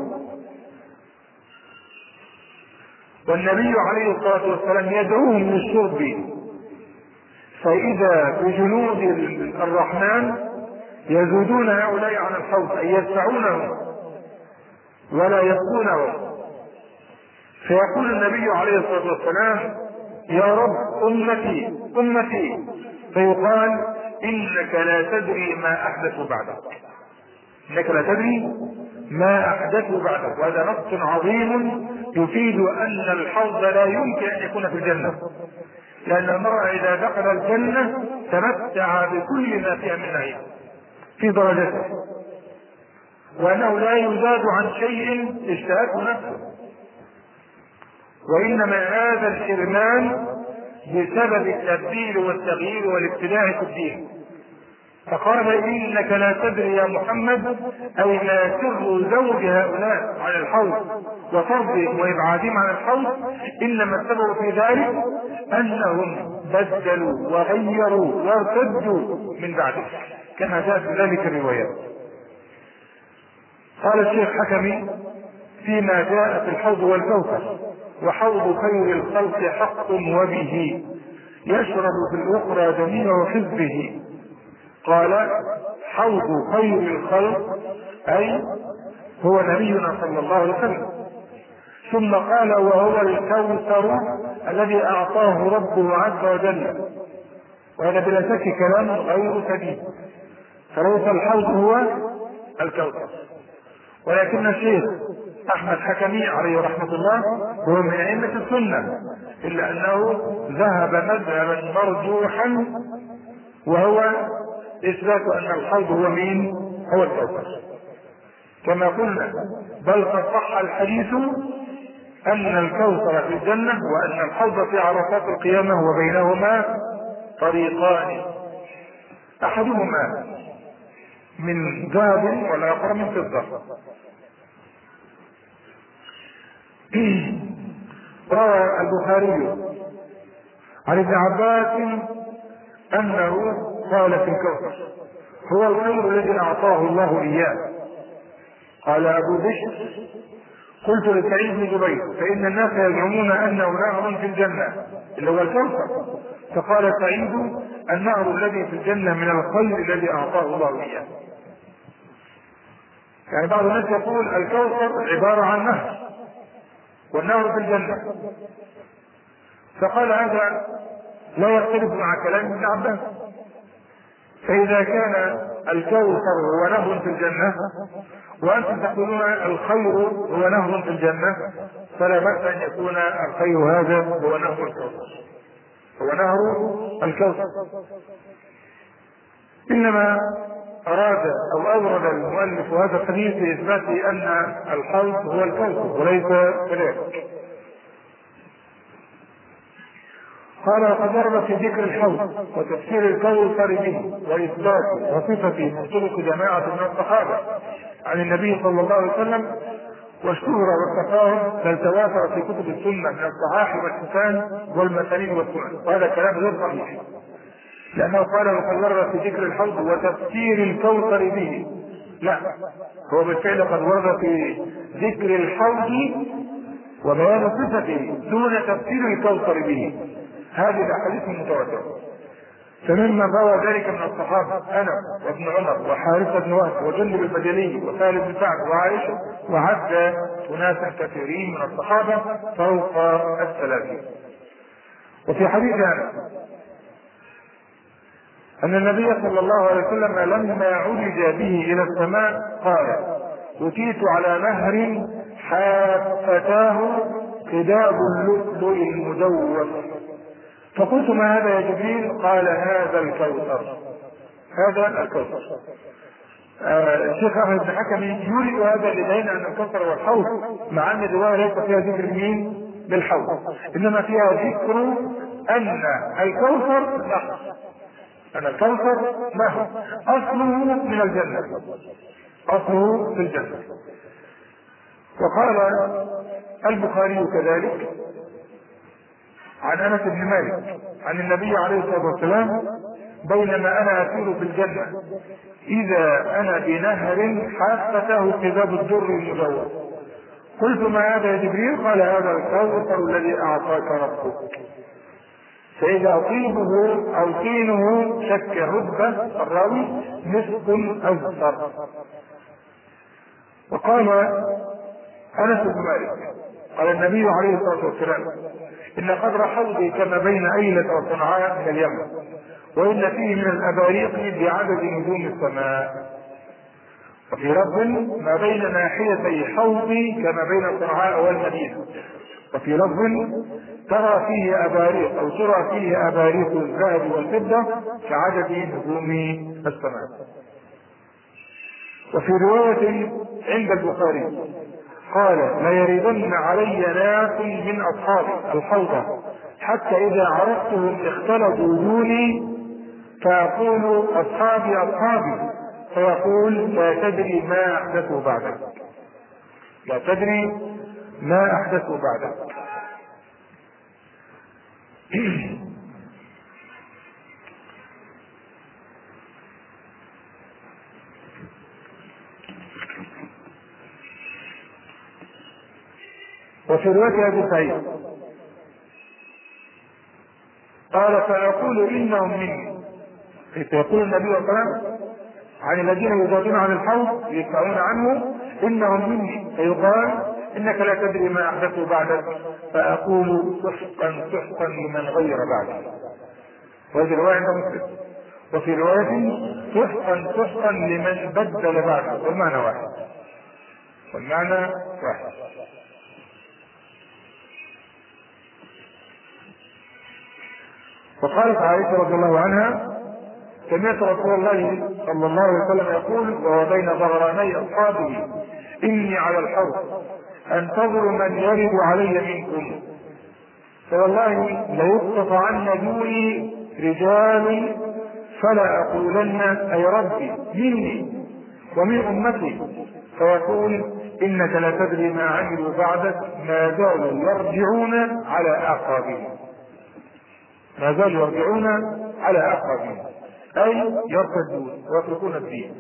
والنبي عليه الصلاة والسلام يدعوهم للشرب فإذا بجنود الرحمن يزودون هؤلاء عن الحوض أي يدفعونهم ولا يبقونهم، فيقول النبي عليه الصلاة والسلام: يا رب أمتي أمتي، فيقال: إنك لا تدري ما أحدث بعدك، إنك لا تدري ما أحدث بعدك. وهذا نص عظيم يفيد أن الحوض لا يمكن أن يكون في الجنة، لأن المرء إذا دخل الجنة تمتع بكل ما فيها من نعيم في درجته، وأنه لا يزاد عن شيء اشتهته نفسه، وإنما هذا الحرمان بسبب التبديل والتغيير والابتداع في الدين. فقال: إنك لا تدري يا محمد، أي ما سر زوج هؤلاء عن الحوض وطردهم وإبعادهم عن الحوض، إنما السبب في ذلك أنهم بدلوا وغيروا وارتدوا من بعده، كما جاء في ذلك الروايات. قال الشيخ حكمي فيما جاء في الحوض والكوثر: وحوض خير الخلق حق وبه يشرب في الأخرى جميع حزبه. قال: حوض خير الخلق أي هو نبينا صلى الله عليه وسلم. ثم قال: وهو الكوثر الذي أعطاه ربه عز وجل. وهذا بلا شك كلام غير سديد، فليس الحوض هو الكوثر. ولكن الشيخ أحمد حكمي عليه رحمة الله هو من أئمة السنة، إلا أنه ذهب مذهبا مرجوحا، وهو إثبات أن الحوض هو مين؟ هو الكوثر كما قلنا. بل قد صح الحديث أن الكوثر في الجنة، وأن الحوض في عرفات القيامة وبينهما طريقان، أحدهما من ذهب والآخر من فضة. روى البخاري عن ابن عباس أنه قال في الكوثر: هو الخير الذي أعطاه الله إياه. قال أبو بشر: قلت لسعيد بن جبير: فإن الناس يزعمون أنه نهر في الجنة اللي هو الكوثر. فقال سعيد: النهر الذي في الجنة من الخير الذي أعطاه الله إياه. يعني بعض الناس يقول الكوثر عبارة عن نهر والنهر في الجنة، فقال هذا لا يختلف مع كلام ابن عباس. فإذا كان الكوثر هو نهر في الجنة وأنتم تقولون الخير هو نهر في الجنة، فلا بأس أن يكون الخير هذا هو نهر الكوثر، هو نهر الكوثر. إنما أراد أو أورد المؤلف هذا الحديث لإثبات أن الحوض هو الكوثر وليس كذلك. قال: وقد ورد في ذكر الحوض وتفسير الكوثر به وإثباته وصفته من طرق جماعة من الصحابة عن النبي صلى الله عليه وسلم، واشتهر والتفاهم بل تواتر في كتب السنة من الصحاح والحسان والمسانيد والسنن. وهذا كلام غير صحيح، لأنه قال: وقد ورد في ذكر الحوض وتفسير الكوثر به. لا، هو بالفعل قد ورد في ذكر الحوض وبيان صفته دون تفسير الكوثر به. هذه الأحاديث المتواترة. فممن روى ذلك من الصحابة أنا وابن عمر وحارثة بن وهب وجندب البجلي وخالد بن سعد وعائشة، وعد أناسا كثيرين من الصحابة فوق الثلاثين. وفي حديث أنا أن النبي صلى الله عليه وسلم لما عرج به إلى السماء قال: أتيت على نهر حافتاه قداب اللؤلؤ المجوف. فقلت: ما هذا يا جبريل؟ قال: هذا الكوثر، هذا الكوثر. آه الشيخ أحمد بن حكمي يريد هذا لدينا أن الكوثر هو الحوض، مع أن الرواية ليس فيها ذكر مين بالحوض، إنما فيها ذكر أن الكوثر نهر، أن الكوثر نهر أصله من الجنة، أصله في الجنة. وقال البخاري كذلك عن أنس بن مالك عن النبي عليه الصلاة والسلام: بينما أنا أسير في الجنة إذا أنا بنهر حافته قذاب الدر المجوف. قلت: ما هذا يا جبريل؟ قال: هذا الكوثر الذي أعطاك ربك. فإذا طيبه أو طينه شك رتبة الراوي مسك أزفر. وقال أنس بن مالك قال النبي عليه الصلاة والسلام: إن قدر حوضي كما بين أيلة وصنعاء من اليمن، وإن فيه من الأباريق بعدد نجوم السماء. وفي لفظ: ما بين ناحيتي حوضي كما بين صنعاء والمدينة. وفي لفظ: ترى فيه أباريق أو ترى فيه أباريق الذهب والفضة كعدد نجوم السماء. وفي رواية عند البخاري قال: ليردن علي ناس من أصحابي الحوضة حتى إذا عرفتهم اختلطوا دوني فأقول: أصحابي أصحابي، فيقول: لا تدري ما أحدثوا بعدك، لا تدري ما أحدثوا بعدك. وفي رواية أبي سعيد قال: فيقول: إنهم مني. يقول النبي صلى الله عليه وسلم عن الذين يزادون عن الحوض يدفعون عنه: إنهم مني. فيقال: إنك لا تدري ما أحدثوا بعدك، فأقول: سحقا سحقا لمن غير بعدي. وهذه رواية عند مسلم. وفي رواية: سحقا سحقا لمن بدل بعده. والمعنى واحد، والمعنى واحد. وقالت عائشة رضي الله عنها: سمعت رسول الله صلى الله عليه وسلم يقول وهو بين ظهراني أصحابه: إني على الحوض أنتظر من يرد علي منكم، فوالله ليقطعن دوني رجال فلا أقولن: أي ربي مني ومن أمتي، فيقول: إنك لا تدري ما عملوا بعدك، ما زالوا يرجعون على أعقابهم، ما زالوا يرجعون على أعقابهم، أي يرتدون ويتركون الدين.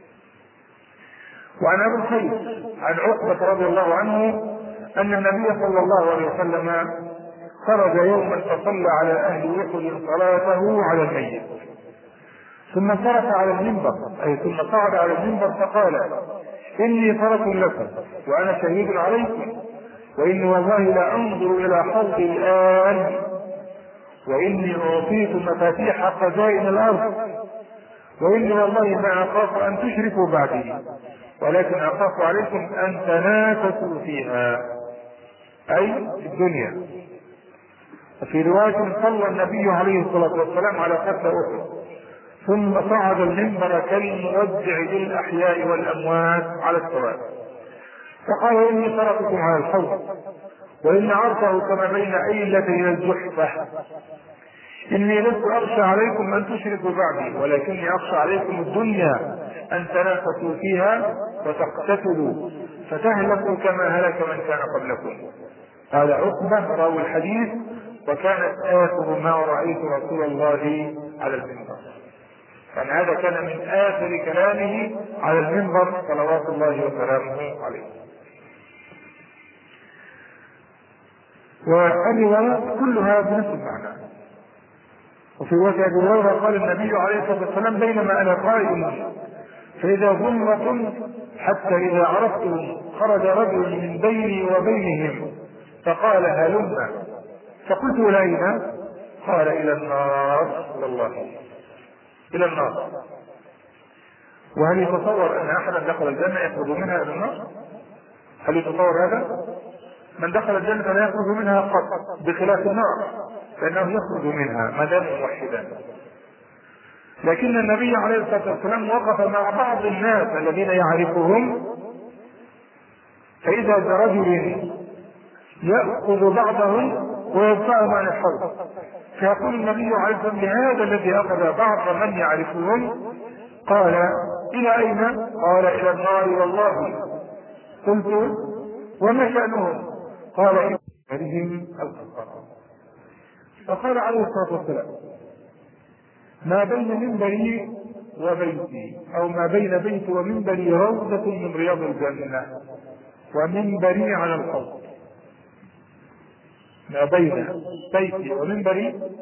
وعن أبي الخير عن عقبة رضي الله عنه أن النبي صلى الله عليه وسلم خرج يوما فصلى على أهل أحد صلاته على الميت، ثم انصرف على المنبر، أي ثم صعد على المنبر فقال: إني فرس لكم وأنا شهيد عليكم، وإني والله لا أنظر إلى حوضي الآن، وإني أعطيت مفاتيح خزائن الأرض، وإني والله ما أخاف أن تشركوا بعدي، ولكن أخاف عليكم أن تنافسوا فيها، أي في الدنيا. وفي رواية: صلى النبي عليه الصلاة والسلام على قتل أحد، ثم صعد المنبر كالمودع للأحياء والأموات على السواء، فقال: إني تركتكم على الحوض، وإن عرضه كما بين أيلتي الجحفة، إني لست أخشى عليكم أن تشركوا بعدي، ولكني أخشى عليكم الدنيا أن تنافسوا فيها وتقتتلوا فتهلكوا كما هلك من كان قبلكم. هذا عقبة راوي الحديث، وكانت آخر ما رأيت رسول الله على المنبر. يعني هذا كان من آخر كلامه على المنبر صلوات الله وسلامه عليه. والروايات كلها بنفس المعنى. وفي رواية أبي هريرة قال النبي عليه الصلاة والسلام: بينما أنا قائم فإذا زمرة حتى إذا عرفتهم خرج رجل من بيني وبينهم فقال: هلم. فقلت: إلى أين؟ قال: إلى النار. والله إلى النار. وهل يتصور أن أحدا دخل الجنة يخرج منها إلى النار؟ هل يتصور هذا؟ من دخل الجنة لا يخرج منها قط، بخلاف النار فإنه يخرج منها ما دام موحدا. لكن النبي عليه الصلاة والسلام وقف مع بعض الناس الذين يعرفهم، فإذا برجل يأخذ بعضهم ويدفعهم عن الحوض، فيقول النبي عليه الصلاة والسلام لهذا الذي أخذ بعض من يعرفهم: قال: إلى أين؟ قال: إلى النار. والله. قلت: وما شأنهم؟ قال: إن بهم القصر. فقال عليه الصلاة والسلام: ما بين منبري وبيتي، أو ما بين بيتي ومنبري روضة من رياض الجنة، ومنبري على الحوض. ما بين بيتي ومنبري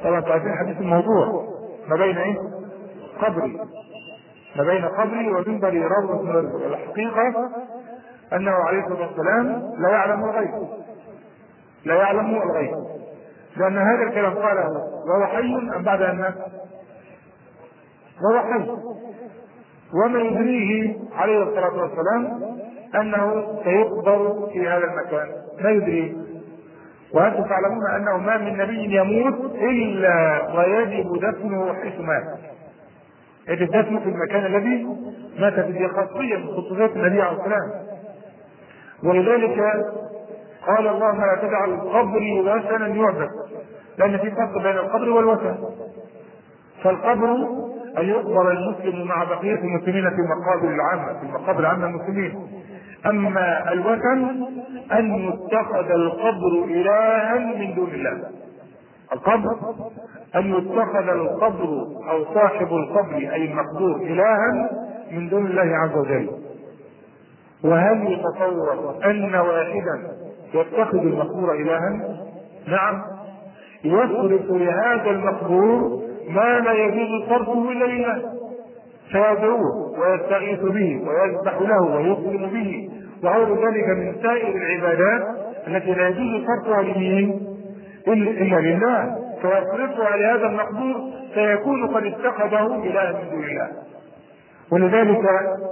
طبعا تعرفين حديث الموضوع ما بين ايه؟ قبري ما بين قبري ومنبري روضة من الرزق. الحقيقة انه عليه الصلاة والسلام لا يعلم الغيب لا يعلم الغيب لان هذا الكلام قاله وهو حي ام بعد ان مات؟ وهو حي. وما يدريه عليه الصلاة والسلام انه سيقبر في هذا المكان، ما يدريه. وانتم تعلمون انه ما من نبي يموت الا ويجب دفنه حيث مات، يجب دفنه في المكان الذي مات فيه، خاصية من خصوصيات النبي عليه السلام. ولذلك قال الله لا تجعل قبري وثنا يعبد، لان في فرق بين القبر والوثن. فالقبر ان يقبر المسلم مع بقية المسلمين في المقابر العامة في المقابر العامة المسلمين. اما الوثن ان يتخذ القبر الها من دون الله. القبر ان يتخذ القبر او صاحب القبر اي المقبور الها من دون الله عز وجل. وهل يتصور ان واحدا يتخذ المقبور الها؟ نعم، يصرف لهذا المقبور ما لا يجوز صرفه الا لله، فيدعوه ويستغيث به ويذبح له ويسلم به وغير ذلك من سائر العبادات التي لا يجوز صرفها لمين الا لله، فيصرفها لهذا المقبور فيكون قد اتخذه الها من دون الله. ولذلك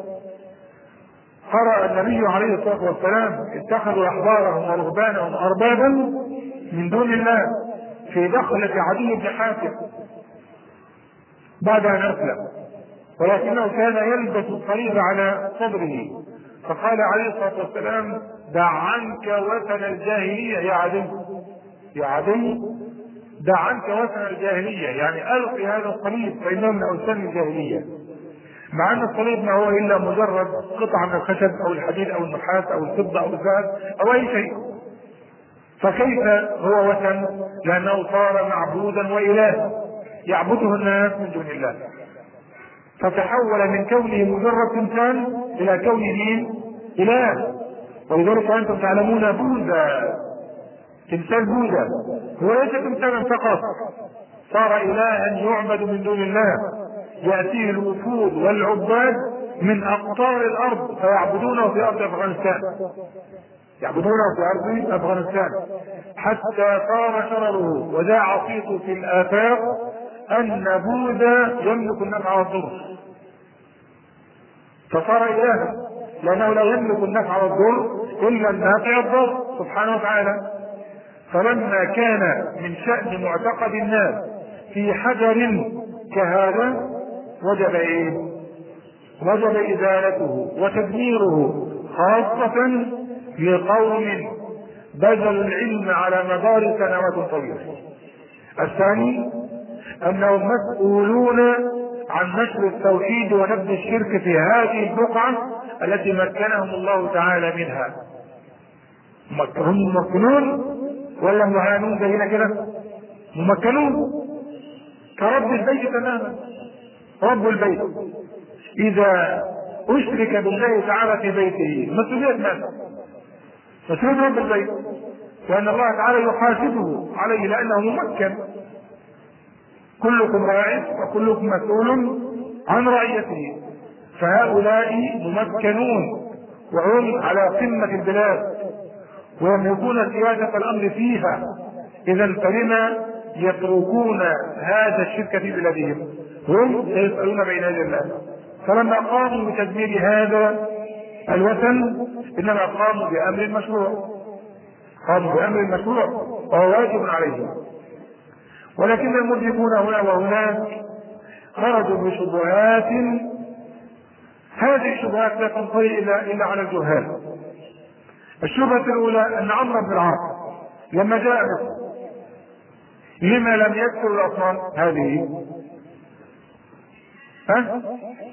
قرأ النبي عليه الصلاة والسلام اتخذوا احبارهم ورهبانهم اربابا من دون الله في دخلة عدي بن حاتم بعد ان اسلم، ولكنه كان يلبس الصليب على صدره، فقال عليه الصلاة والسلام دع عنك وثن الجاهلية يا عدي يا عدي دع عنك وثن الجاهلية، يعني ألقي هذا الصليب فإنه من أوثان الجاهلية. مع أن الصليب ما هو إلا مجرد قطعة من الخشب أو الحديد أو النحاس أو الفضة أو الذهب أو أي شيء، فكيف هو وثن؟ لأنه صار معبودا وإله يعبده الناس من دون الله، فتحول من كونه مجرد تمثال إلى كونه إله. ولذلك أنتم تعلمون بوذا، تمثال بوذا هو ليس تمثالا فقط، صار إلها يعبد من دون الله، يأتيه الوفود والعباد من أقطار الأرض فيعبدونه في أرض أفغانستان يعبدونه في أرض أفغانستان حتى صار شرره وذاع صيته في الآفاق أن بوذا يملك النفع والضر، فصار إلها لأنه لا يملك النفع والضر إلا النافع والضر سبحانه وتعالى. فلما كان من شأن معتقد الناس في حجر كهذا وجب إيه؟ وجب إزالته وتدميره، خاصة لقوم بذلوا العلم على مدار سنوات طويلة. الثاني أنهم مسؤولون عن نشر التوحيد ونبذ الشرك في هذه البقعة التي مكنهم الله تعالى منها. هم ممكنون ولا مهانون زينا كده؟ ممكنون كرب البيت تماما. رب البيت إذا أشرك بالله تعالى في بيته مسؤولية من؟ مسؤولية رب البيت، وأن الله تعالى يحاسبه عليه لأنه ممكن. كلكم راع وكلكم مسؤول عن رعيته، فهؤلاء ممكنون وهم على قمة البلاد ويملكون سيادة الأمر فيها، إذا فلما يتركون هذا الشرك في بلادهم؟ هم سيسألون بين يدي الله. فلما قاموا بتدمير هذا الوثن إنما قاموا بأمر مشروع قاموا بأمر مشروع وهو واجب عليهم. ولكن المشركون هنا وهناك خرجوا بشبهات، هذه الشبهات لا تنطلي إلا على الجهال. الشبهة الأولى أن عمرو بن العاص لما جاء لما لم يذكر الأصنام هذه؟ ها؟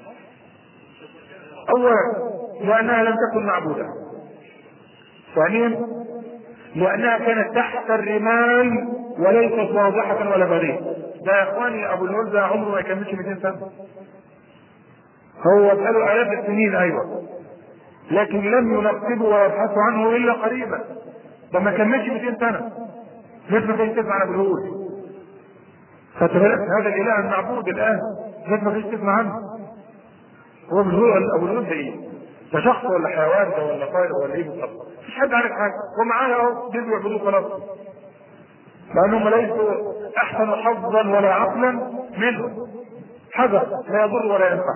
أولا لأنها لم تكن معبودة، ثانيا لأنها كانت تحت الرمال وليست واضحة ولا بريئة. ده يا إخواني أبو الولد عمره ما يكملش مئتين سنة، هو بقاله آلاف السنين أيوة، لكن لم ينقبوا ويبحثوا عنه إلا قريبا، ده ما كملش مئتين سنة مثل ما كنت تسمع أنا بقول. فتبارك هذا الاله المعبود الان الناس ما فيش تسمع عنه. هو مش هو ابو الهول ده ايه؟ ده شخص ولا حيوان ده ولا طائر ولا ايه بالظبط؟ مفيش حد عارف حاجه، ومعاه اهو بيجوا يعبدوه خلاص. لانهم ليسوا احسن حظا ولا عقلا منه. حجر لا يضر ولا ينفع.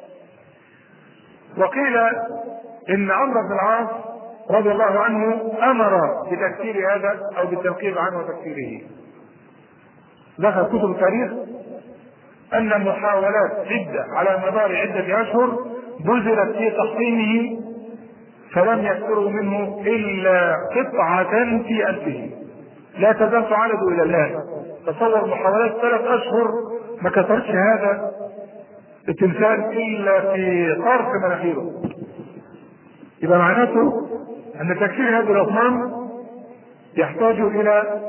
وقيل ان عمرو بن العاص رضي الله عنه امر بتكفير هذا او بالتنقيب عنه وتكفيره. ذكر كتب التاريخ ان محاولات عده على مدار عده اشهر بذلت في تحطيمه فلم يكثروا منه الا قطعه في انفه لا تزال تعالج الى الان. تصور محاولات ثلاث اشهر ما كثرتش هذا التمثال الا في طرف مناخيره. يبقى معناته ان تكفير هذه الاصنام يحتاج الى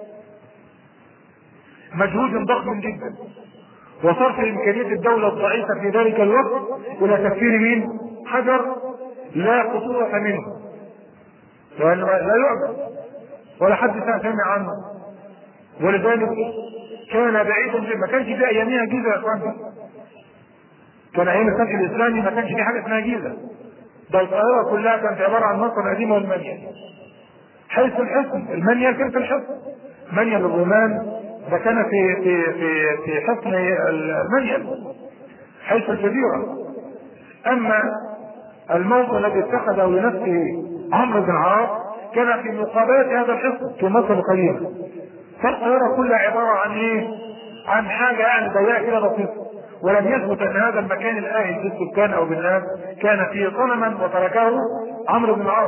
مجهود ضخم جدا وصرف امكانيه الدوله الضعيفه في ذلك الوقت الى تكفير مين؟ حجر لا خطوره منه، لانه لا يعبد ولا حد سمع عنه، ولذلك كان بعيدا جدا. ما كانش في ايامها جيزه يا اخواني، كان ايام الفتح الاسلامي ما كانش في حاجه اسمها جيزه، ده القاهره كلها كانت عباره عن مصر القديمه والمنيا. حيث الحصن المنيا كان في الحصن منيا للرومان، ده كان في في في في حصن المنيا حيث الجزيره. اما الموضع الذي اتخذه لنفسه عمرو بن العاص كان في مقابله هذا الحصن في مصر القديمه. فالقاهره كلها عباره عن ايه؟ عن حاجه يعني ضيقه كده بسيطه، ولم يثبت ان هذا المكان الاهل بالسكان او بالناس كان فيه صنما وتركه عمرو بن العاص.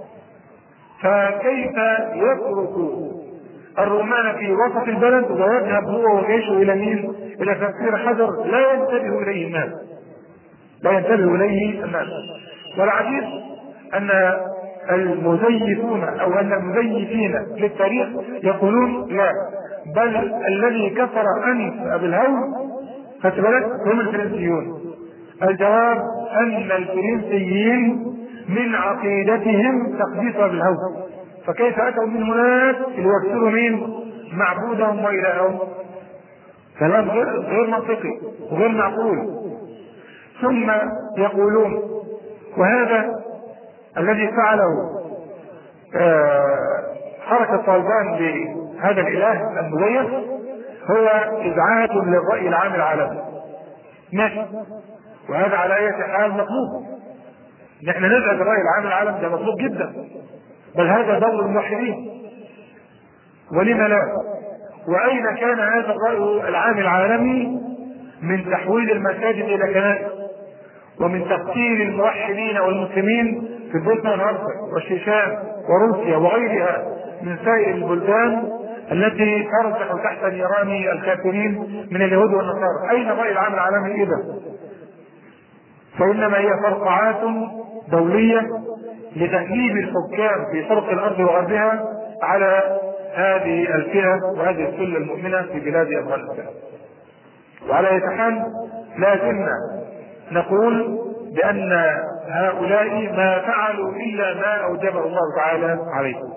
فكيف يترك الرومان في وسط البلد ويذهب هو وجيشه الى مين؟ الى تكسير حجر لا ينتبه اليه الناس، لا ينتبه اليه الناس. والعجيب ان المزيفون او ان المزيفين للتاريخ يقولون لا، بل الذي كسر انف ابي الهول خدت بالك هم الفرنسيون. الجواب ان الفرنسيين من عقيدتهم تقديس ابي الهول، فكيف اتوا من هناك ليكسروا مين؟ معبودهم والههم. كلام غير غير منطقي وغير معقول. ثم يقولون وهذا الذي فعله آه حركة طالبان بهذا الإله المزيف هو إزعاج للرأي العام العالمي. ماشي، وهذا على أي حال مطلوب، نحن نزعج الرأي العام العالمي، ده مطلوب جدا، بل هذا دور الموحدين، ولم لا؟ وأين كان هذا الرأي العام العالمي من تحويل المساجد إلى كنائس، ومن تقتيل الموحدين والمسلمين في البوسنة والهرسك والشيشان وروسيا وغيرها من سائر البلدان التي ترجح تحت نيران الكافرين من اليهود والنصارى؟ أين الرأي العام العالمي إذا؟ فإنما هي فرقعات دولية لتأليب الحكام في شرق الأرض وغربها على هذه الفئة وهذه السلة المؤمنة في بلاد أفغانستان. وعلى أي حال لا زلنا نقول بأن هؤلاء ما فعلوا إلا ما أوجبه الله تعالى عليهم.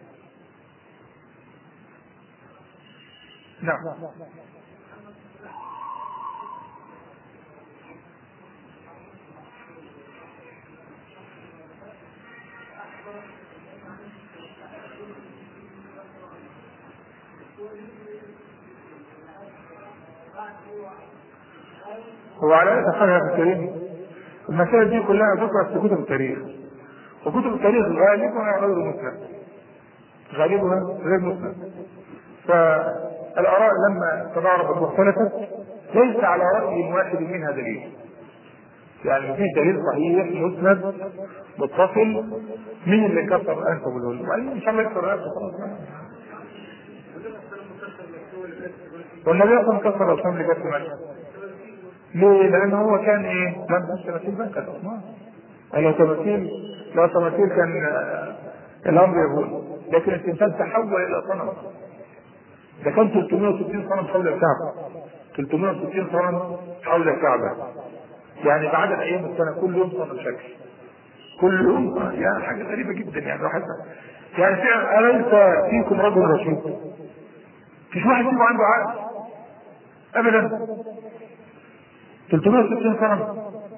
نعم. هو على أي حال يا الكريم المسائل دي كلها ذكرت في كتب التاريخ، وكتب التاريخ غالبها غير مسلم، غالبها غير مسلم. فالآراء لما تضاربت واختلفت ليس على رأي واحد منها دليل، يعني في دليل صحيح مسند متصل مين اللي كسر أنفه بالهول، وأي إن شاء الله يكسر أنفه خلاص. والنبي أصلا كسر الأصنام اللي جت في مكة. ليه؟ لأنه هو كان إيه؟ لم تمثل تماثيل مكة الأصنام. لو تماثيل لو تماثيل كان الأمر يقول، لكن التمثال تحول إلى صنم. ده كان ثلاثمائة وستين صنم حول الكعبة، ثلاثمائة وستين صنم حول الكعبة، يعني بعد أيام السنة كل يوم صنم شكل، كل يوم، يعني حاجة غريبة جدا. يعني واحد يعني فعلا أليس فيكم رجل رشيد؟ مفيش واحد فيكم عنده عقل؟ ابدا. ثلاثمائة وستين صنم.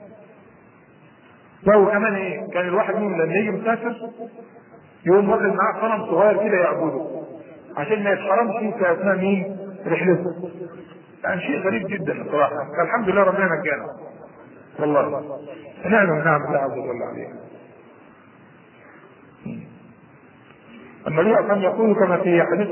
لو كمان ايه، كان الواحد منهم لما يجي مسافر يقوم واخد معاه صنم صغير كده يعبده عشان ما يتحرمش في اثناء مين؟ رحلته. يعني شيء غريب جدا الصراحه. الحمد لله ربنا نجانا والله، نعم ونعم الله عز وجل عليها. النبي صلى الله عليه وسلم يقول كما في حديث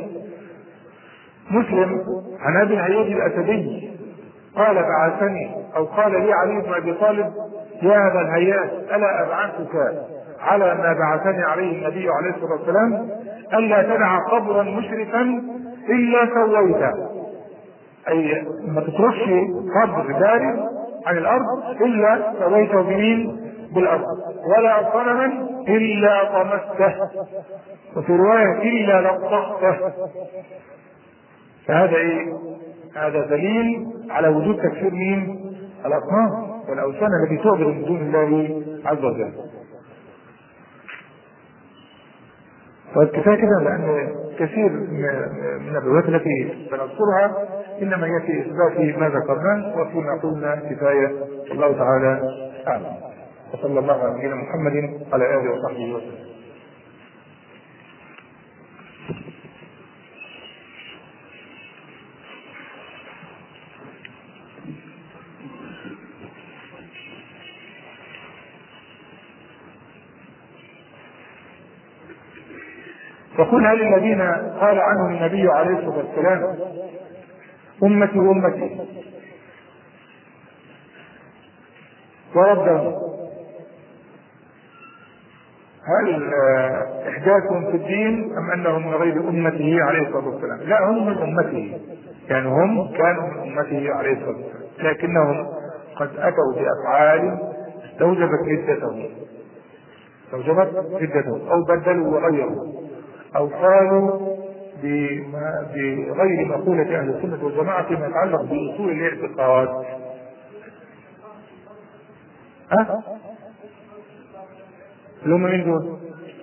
مسلم عن ابي الهياج الاسدي قال بعثني او قال لي علي بن ابي طالب يا ابا الهياج الا ابعثك على ما بعثني عليه النبي عليه الصلاه والسلام الا تدع قبرا مشرفا الا سويته، اي ما تتركش قبر بارد عن الارض الا سويته بمين؟ بالارض، ولا صنما الا طمسته، وفي روايه الا لطخته. فهذا ايه؟ هذا دليل على وجود تكفير مين؟ الاصنام والاوثان التي تعبد من دون الله عز وجل. فكفايه كده، لان كثير من الروايات التي سنذكرها انما هي في اثبات ما ذكرناه، وفيما قلنا كفايه. الله تعالى اعلم. وصلى الله على نبينا محمد على اله وصحبه وسلم. يقول هل الذين قال عنهم النبي عليه الصلاه والسلام امتي امتي وردهم، هل احداث في الدين ام انهم من غير امته عليه الصلاه والسلام؟ لا، هم من امته، يعني هم كانوا من امته عليه الصلاه والسلام، لكنهم قد اتوا بافعال استوجبت ردتهم استوجبت ردتهم او بدلوا وغيروا او قالوا بغير مقولة اهل السنة والجماعة فيما يتعلق باصول الاعتقاد. ها؟ اللي هم مين دول؟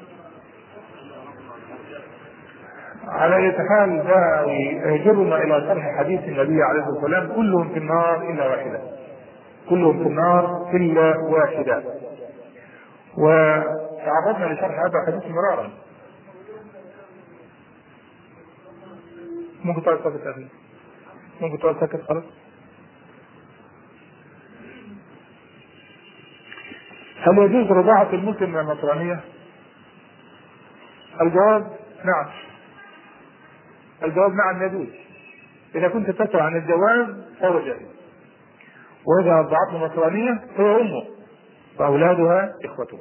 على اي حال ده يجرنا الى شرح حديث النبي عليه الصلاة والسلام كلهم في النار الا واحدة، كلهم في النار الا واحدة. وتعرضنا لشرح هذا الحديث مرارا. ممكن تقعد ساكت أخي؟ ممكن تقعد ساكت خلاص؟ هل يجوز رضاعة المسلم من النصرانية؟ الجواب نعم. الجواب نعم يجوز. إذا كنت تسأل عن الجواز فهو جائز. وإذا رضعته النصرانية فهي أمه وأولادها إخوته.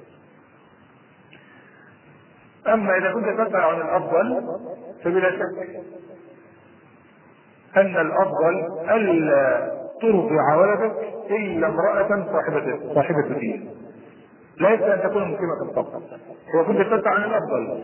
أما إذا كنت تسأل عن الأفضل فبلا شك أن الأفضل ألا ترضع ولدك إلا امرأة صاحبة صاحبة دين، ليس أن تكون مسلمة فقط. وكنت تسأل عن الأفضل.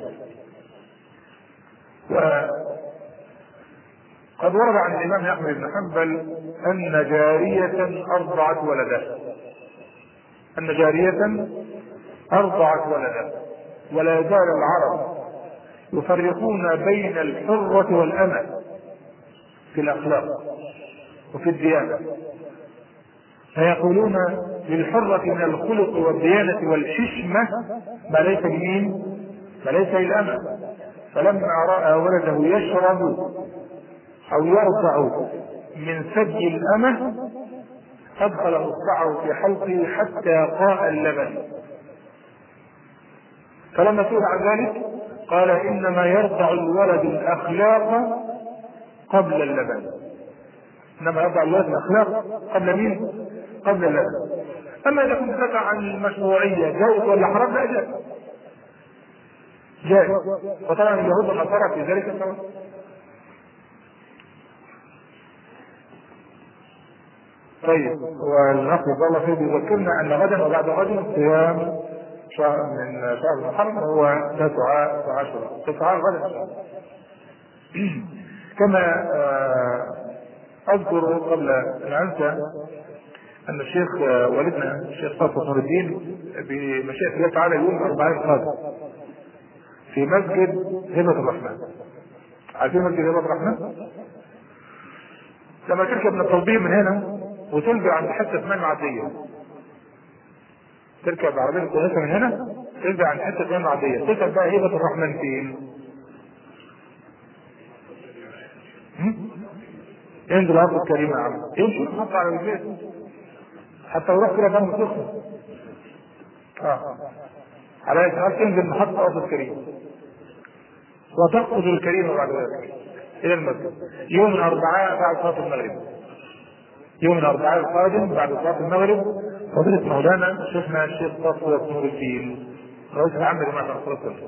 وقد ورد عن الإمام أحمد بن حنبل أن جارية أرضعت ولدا أن جارية أرضعت ولدا ولا يزال العرب يفرقون بين الحرة والأمة في الأخلاق وفي الديانة، فيقولون للحرة من الخلق والديانة والحشمة ما ليس لمين؟ ما ليس للأمة. فلما رأى ولده يشرب أو يرضع من ثدي الأمة أدخل إصبعه في حلقه حتى قاء اللبن، فلما سئل عن ذلك قال إنما يرضع الولد الأخلاق قبل اللبن. إنما يرضع الولد الأخلاق قبل مين؟ قبل اللبن. أما إذا كنت تسأل عن المشروعية جائز ولا حرام؟ لا، جائز جائز. وطبعا اليهود والنصارى في ذلك سواء. طيب، والأخ الله فيه بيذكرنا أن غدا وبعد غد صيام شهر من شهر محرم هو تسعة عشر تسعة غدا. كما أذكر قبل أن أنسى أن الشيخ والدنا الشيخ صفوت نور الدين بمشيئة الله تعالى يوم الأربعاء القادم في مسجد هبة الرحمن. عارفين مسجد هبة الرحمن؟ لما تركب من التطبيق من هنا وتلقى عند حته اسمها المعديه، تركب عربيه كويسه من هنا تلقى عند حته اسمها المعديه، تركب بقى هيبه الرحمن فين؟ ينزل الارض الكريمه يا عم، يمشي يحط على البيت حتى يروح كده دم سخن. اه على اساس تنزل محطه الارض الكريمه وتقصد الكريمه بعد ذلك الى المسجد يوم الاربعاء بعد صلاه المغرب. يوم الاربعاء القادم بعد صلاه المغرب فضيلة مولانا شفنا الشيخ صفوة نور الدين رئيس العام لجماعة الأنصار السنة.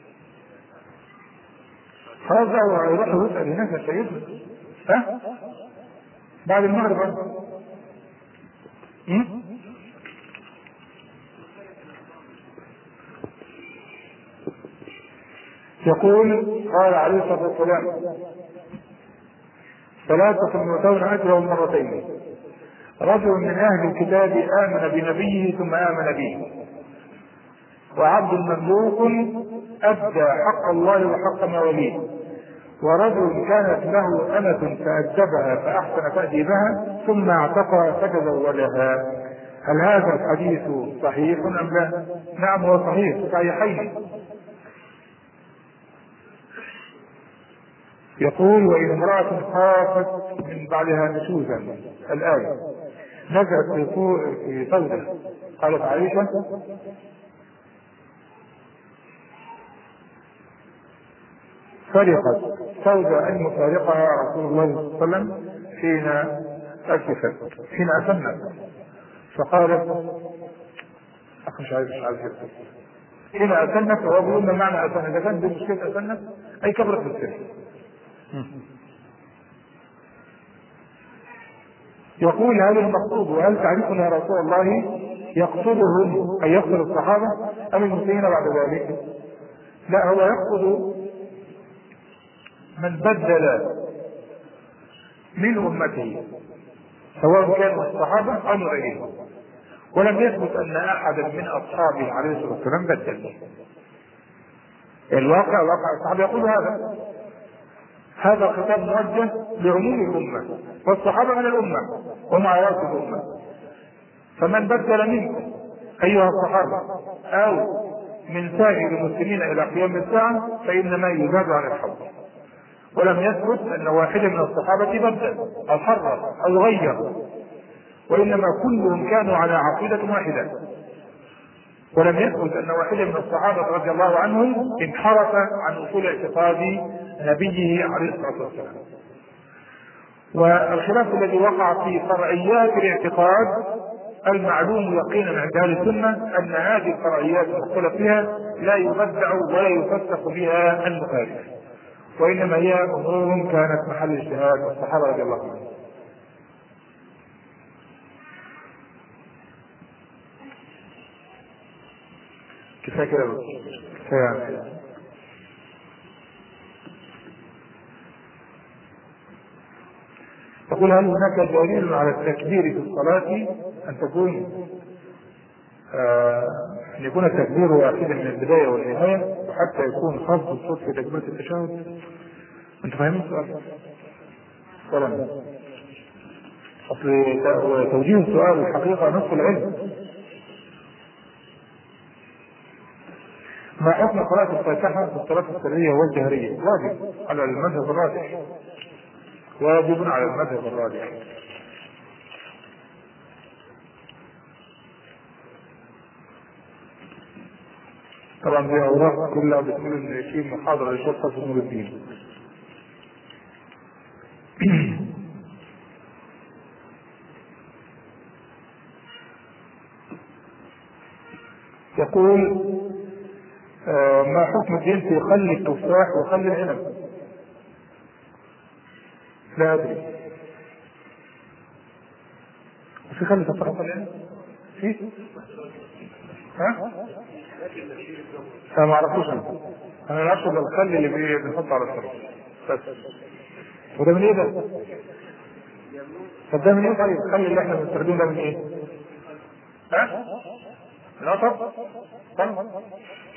خلاص بقى هو هيروح يسأل هناك يا سيدنا ها بعد المغرب بقى. يقول قال عليه الصلاة والسلام ثلاثة يؤتون أجرهم مرتين: رجل من أهل الكتاب آمن بنبيه ثم آمن به، وعبد مملوك أدى حق الله وحق مواليه، ورجل كانت له أمة فأدبها فأحسن تأديبها ثم اعتقى فتزوجها. هل هذا الحديث صحيح أم لا؟ نعم هو صحيح صحيحين. يقول: وإن امرأة خافت من بعدها نشوزا، الآية نزلت في سودة قالت عائشة: فرقت سودة أن يفارقها رسول الله صلى الله عليه وسلم حين أسفت حين أسنت، فقالت أخ مش عايز مش عايز حين أسنت، وهو بيقول ما معنى أسنت؟ إذا كانت بمشكلة أسنت أي كبرت في السن. يقول: هل المقصود وهل تعرفون يا رسول الله يقصدهم أن يقصد الصحابة أم المسلمين بعد ذلك؟ لا، هو يقصد من بدل من أمته سواء كانوا الصحابة أو غيرهم، ولم يثبت أن أحدا من أصحابه عليه الصلاة والسلام بدل. الواقع واقع الصحابة يقول هذا هذا خطاب موجه لعموم الأمة، والصحابة من الأمة وهم عوارض الأمة، فمن بدل منكم أيها الصحابة أو من سائر المسلمين إلى قيام الساعة فإنما يزاد عن الحظ. ولم يثبت أن واحدا من الصحابة بدل أو حرر أو غير، وإنما كلهم كانوا على عقيدة واحدة. ولم يثبت أن واحدا من الصحابة رضي الله عنهم انحرف عن أصول اعتقاد نبيه عليه الصلاة والسلام. والخلاف الذي وقع في فرعيات الاعتقاد المعلوم يقينا عند اهل السنه ان هذه الفرعيات المختلف فيها لا يبدع ولا يفسق بها المخالف، وانما هي امور كانت محل اجتهاد الصحابه رضي الله عنهم. كفايه كده كفايه. يقول: هل هناك دليل على التكبير في الصلاة أن تكون آه أن يكون التكبير واحدا من البداية والنهاية وحتى يكون خفض الصوت في تكبيرة التشهد؟ أنت فاهمين السؤال؟ طبعا أصل توجيه السؤال الحقيقة نصف العلم. ما حكم قراءة الفاتحة في الصلاة السرية والجهرية؟ واجب على المذهب الراجح، واجب على المذهب الراجح. طبعا دي اوراق كلها بتقول ان في محاضره للشيخ صفوة نور الدين. يقول: آه ما حكم الدين في خل التفاح وخل العنب؟ لا ادري. في خل التفاح وخل العنب؟ في؟ ها؟ انا ما اعرفوش. انا انا اقصد الخل اللي بنحط على الشرب بس. وده من ايه ده؟ طب ده من ايه؟ طيب الخل اللي احنا بنستخدمه ده من ايه؟ ها؟ القطر؟ طيب.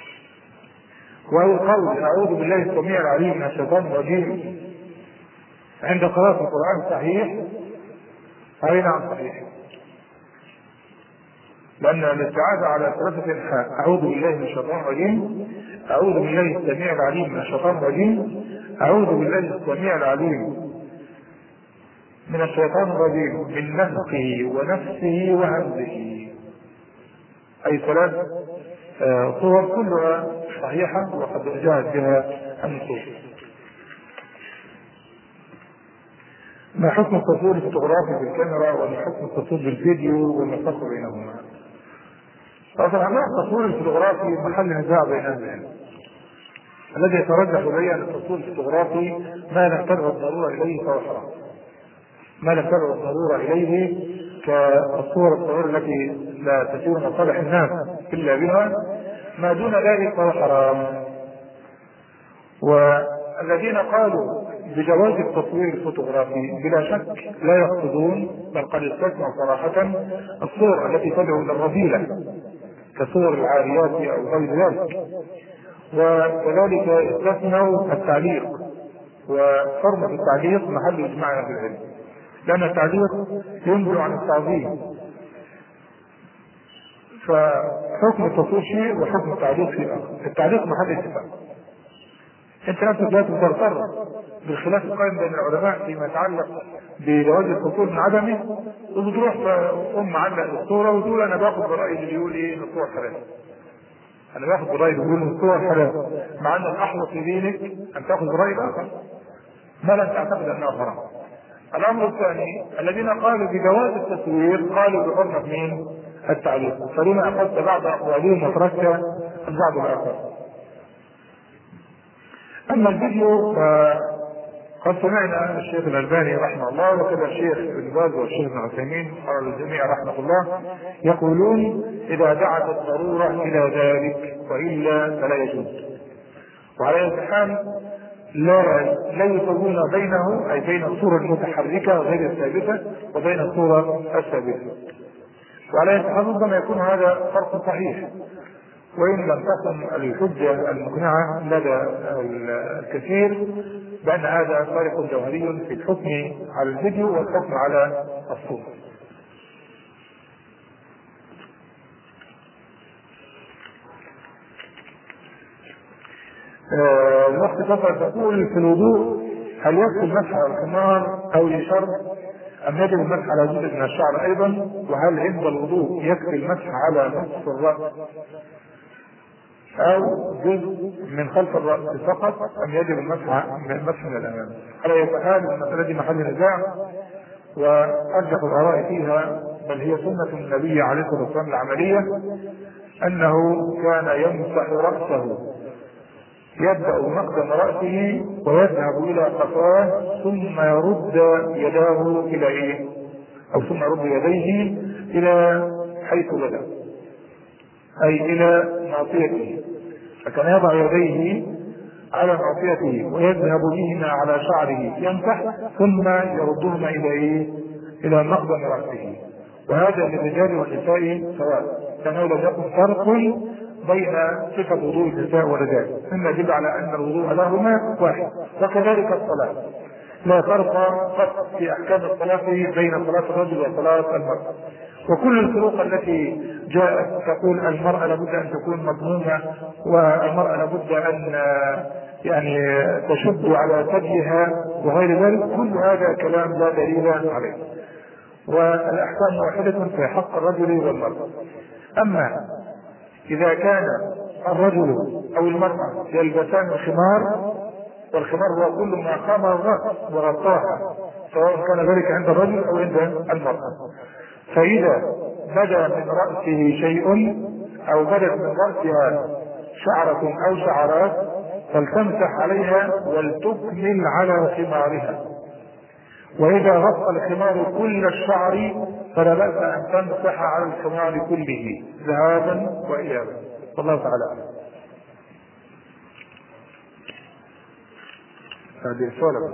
وهو قول: اعوذ بالله السميع العليم من الشيطان الرجيم عند قراءة القرآن صحيح؟ أي نعم صحيح، لأن الاستعاذة على ثلاثة أنحاء: أعوذ بالله من الشيطان الرجيم، أعوذ بالله السميع العليم من الشيطان الرجيم، أعوذ بالله السميع العليم من الشيطان الرجيم من نفخه ونفسه وهمزه. أي ثلاث صور كلها صحيحة وقد جاءت بها النصوص. ما حكم التصوير الفوتوغرافي بالكاميرا وما حكم التصوير بالفيديو وما الفرق بينهما؟ طبعا التصوير الفوتوغرافي محل نزاع بين اهل العلم. الذي يترجح الي ان التصوير الفوتوغرافي ما لم تدعو الضروره اليه فهو حرام. ما لم تدعو الضروره اليه كالصور الصغيره التي لا تسير مصالح الناس الا بها، ما دون ذلك فهو حرام. والذين قالوا بجواز التصوير الفوتوغرافي بلا شك لا يقصدون، بل قد استثنوا صراحة الصور التي تدعو الى الرذيلة كصور العاريات او غير ذلك، وكذلك استثنوا التعليق، وحرمة التعليق محل اجماع اهل العلم، لان التعليق ينبع عن التعظيم. فحكم التصوير شيء وحكم التعليق شيء اخر. التعليق محل اتفاق، انت نفسك لا تضطر بالخلاف القائم بين العلماء فيما يتعلق بجواز التصوير من عدمه، وبتروح ام علق الصوره وتقول انا باخذ براي اللي بيقول ايه ان الصور حلال، انا باخذ براي اللي بيقول ان الصور حلال، مع ان الاحوط في دينك ان تاخذ براي الاخر ما لم تعتقد انه حرام. الامر الثاني، الذين قالوا بجواز التصوير قالوا بحرمه مين؟ التعليق، فلما اخذت بعض اقوالهم وتركت البعض الاخر. اما الفيديو فقد سمعنا الشيخ الألباني رحمه الله وكذا الشيخ ابن باز والشيخ ابن عثيمين قال الجميع رحمه الله يقولون اذا دعت الضروره الى ذلك والا فلا يجوز. وعلى اية حال لا لا يسوون بينه، اي بين الصوره المتحركه غير الثابته وبين الصوره الثابته. وعلى اية حال ربما يكون هذا فرق صحيح، وإن لم تكن الحجة المقنعة لدى الكثير بأن هذا فارق جوهري في الحكم على الفيديو والحكم على الصوت. الوقت فقط تقول في الوضوء هل يكفي المسح على الخمار أو يشرب أم يجب المسح على جزء من الشعر أيضا؟ وهل عند الوضوء يكفي المسح على نصف الرأس أو جزء من خلف الرأس فقط أم يجب المسح من الأمام؟ على أي حال المسألة دي محل نزاع، وأرجح الآراء فيها بل هي سنة النبي عليه الصلاة والسلام العملية أنه كان يمسح رأسه، يبدأ مقدم رأسه ويذهب إلى قفاه ثم يرد يداه إلى إيه؟ أو ثم يرد يديه إلى حيث بدأ، أي إلى ناصيته، فكان يضع يديه على ناصيته ويذهب بهما على شعره يمسح ثم يردهما إلى إيه؟ إلى مقدم رأسه. وهذا للرجال والنساء سواء، لأنه لم يكن فرق بين صفة وضوء النساء والرجال، مما يدل على أن الوضوء لهما واحد. وكذلك الصلاة لا فرق قط في أحكام الصلاة بين صلاة الرجل وصلاة المرأة. وكل الفروق التي جاءت تقول المرأة لابد أن تكون مضمومة والمرأة لابد أن يعني تشد على ثديها وغير ذلك، كل هذا كلام لا دليل عليه، والأحكام واحدة في حق الرجل والمرأة. أما إذا كان الرجل أو المرأة يلبسان الخمار، والخمار هو كل ما خمر الرأس وغطاها سواء كان ذلك عند الرجل أو عند المرأة، فإذا بدا من رأسه شيء أو بدت من رأسها شعرة أو شعرات فلتمسح عليها ولتكمل على خمارها. وإذا غطى الخمار كل الشعر فلا بأس أن تمسح على الخمار كله ذهابا وإيابا، والله تعالى أعلم. هذه الصورة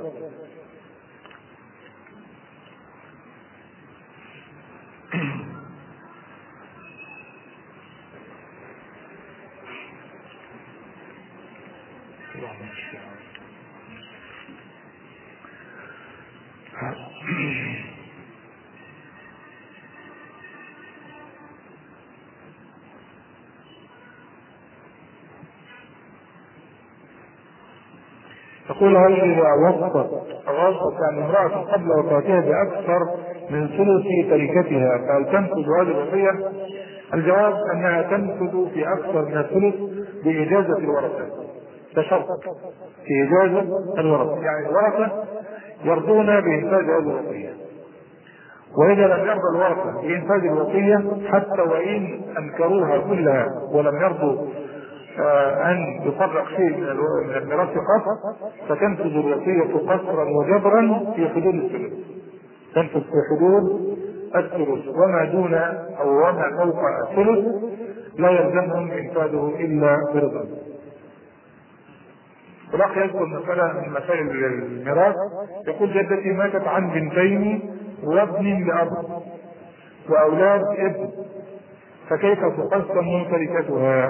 تقول هل إذا وصت وصت يعني امرأة قبل وفاتها بأكثر من ثلث تركتها فهل تنفذ هذه الوصية؟ الجواب أنها تنفذ في أكثر من الثلث بإجازة الورثة، بشرط في إجازة الورثة، يعني الورثة يرضون بإنفاذ هذه الوصية، وإذا لم يرضى الورثة بإنفاذ الوصية حتى وإن أنكروها كلها ولم يرضوا آه أن يفرق شيء من الميراث فقط، فتنفذ الوصية قصرا وجبرا في حدود الثلث، تنفذ في حدود الثلث، وما دون أو وما فوق الثلث لا يلزمهم إنفاذه إلا برضا. ولقي يذكر مسألة من مسائل الميراث، يقول جدتي ماتت عن بنتين وابن لأب وأولاد ابن، فكيف تقسم تركتها؟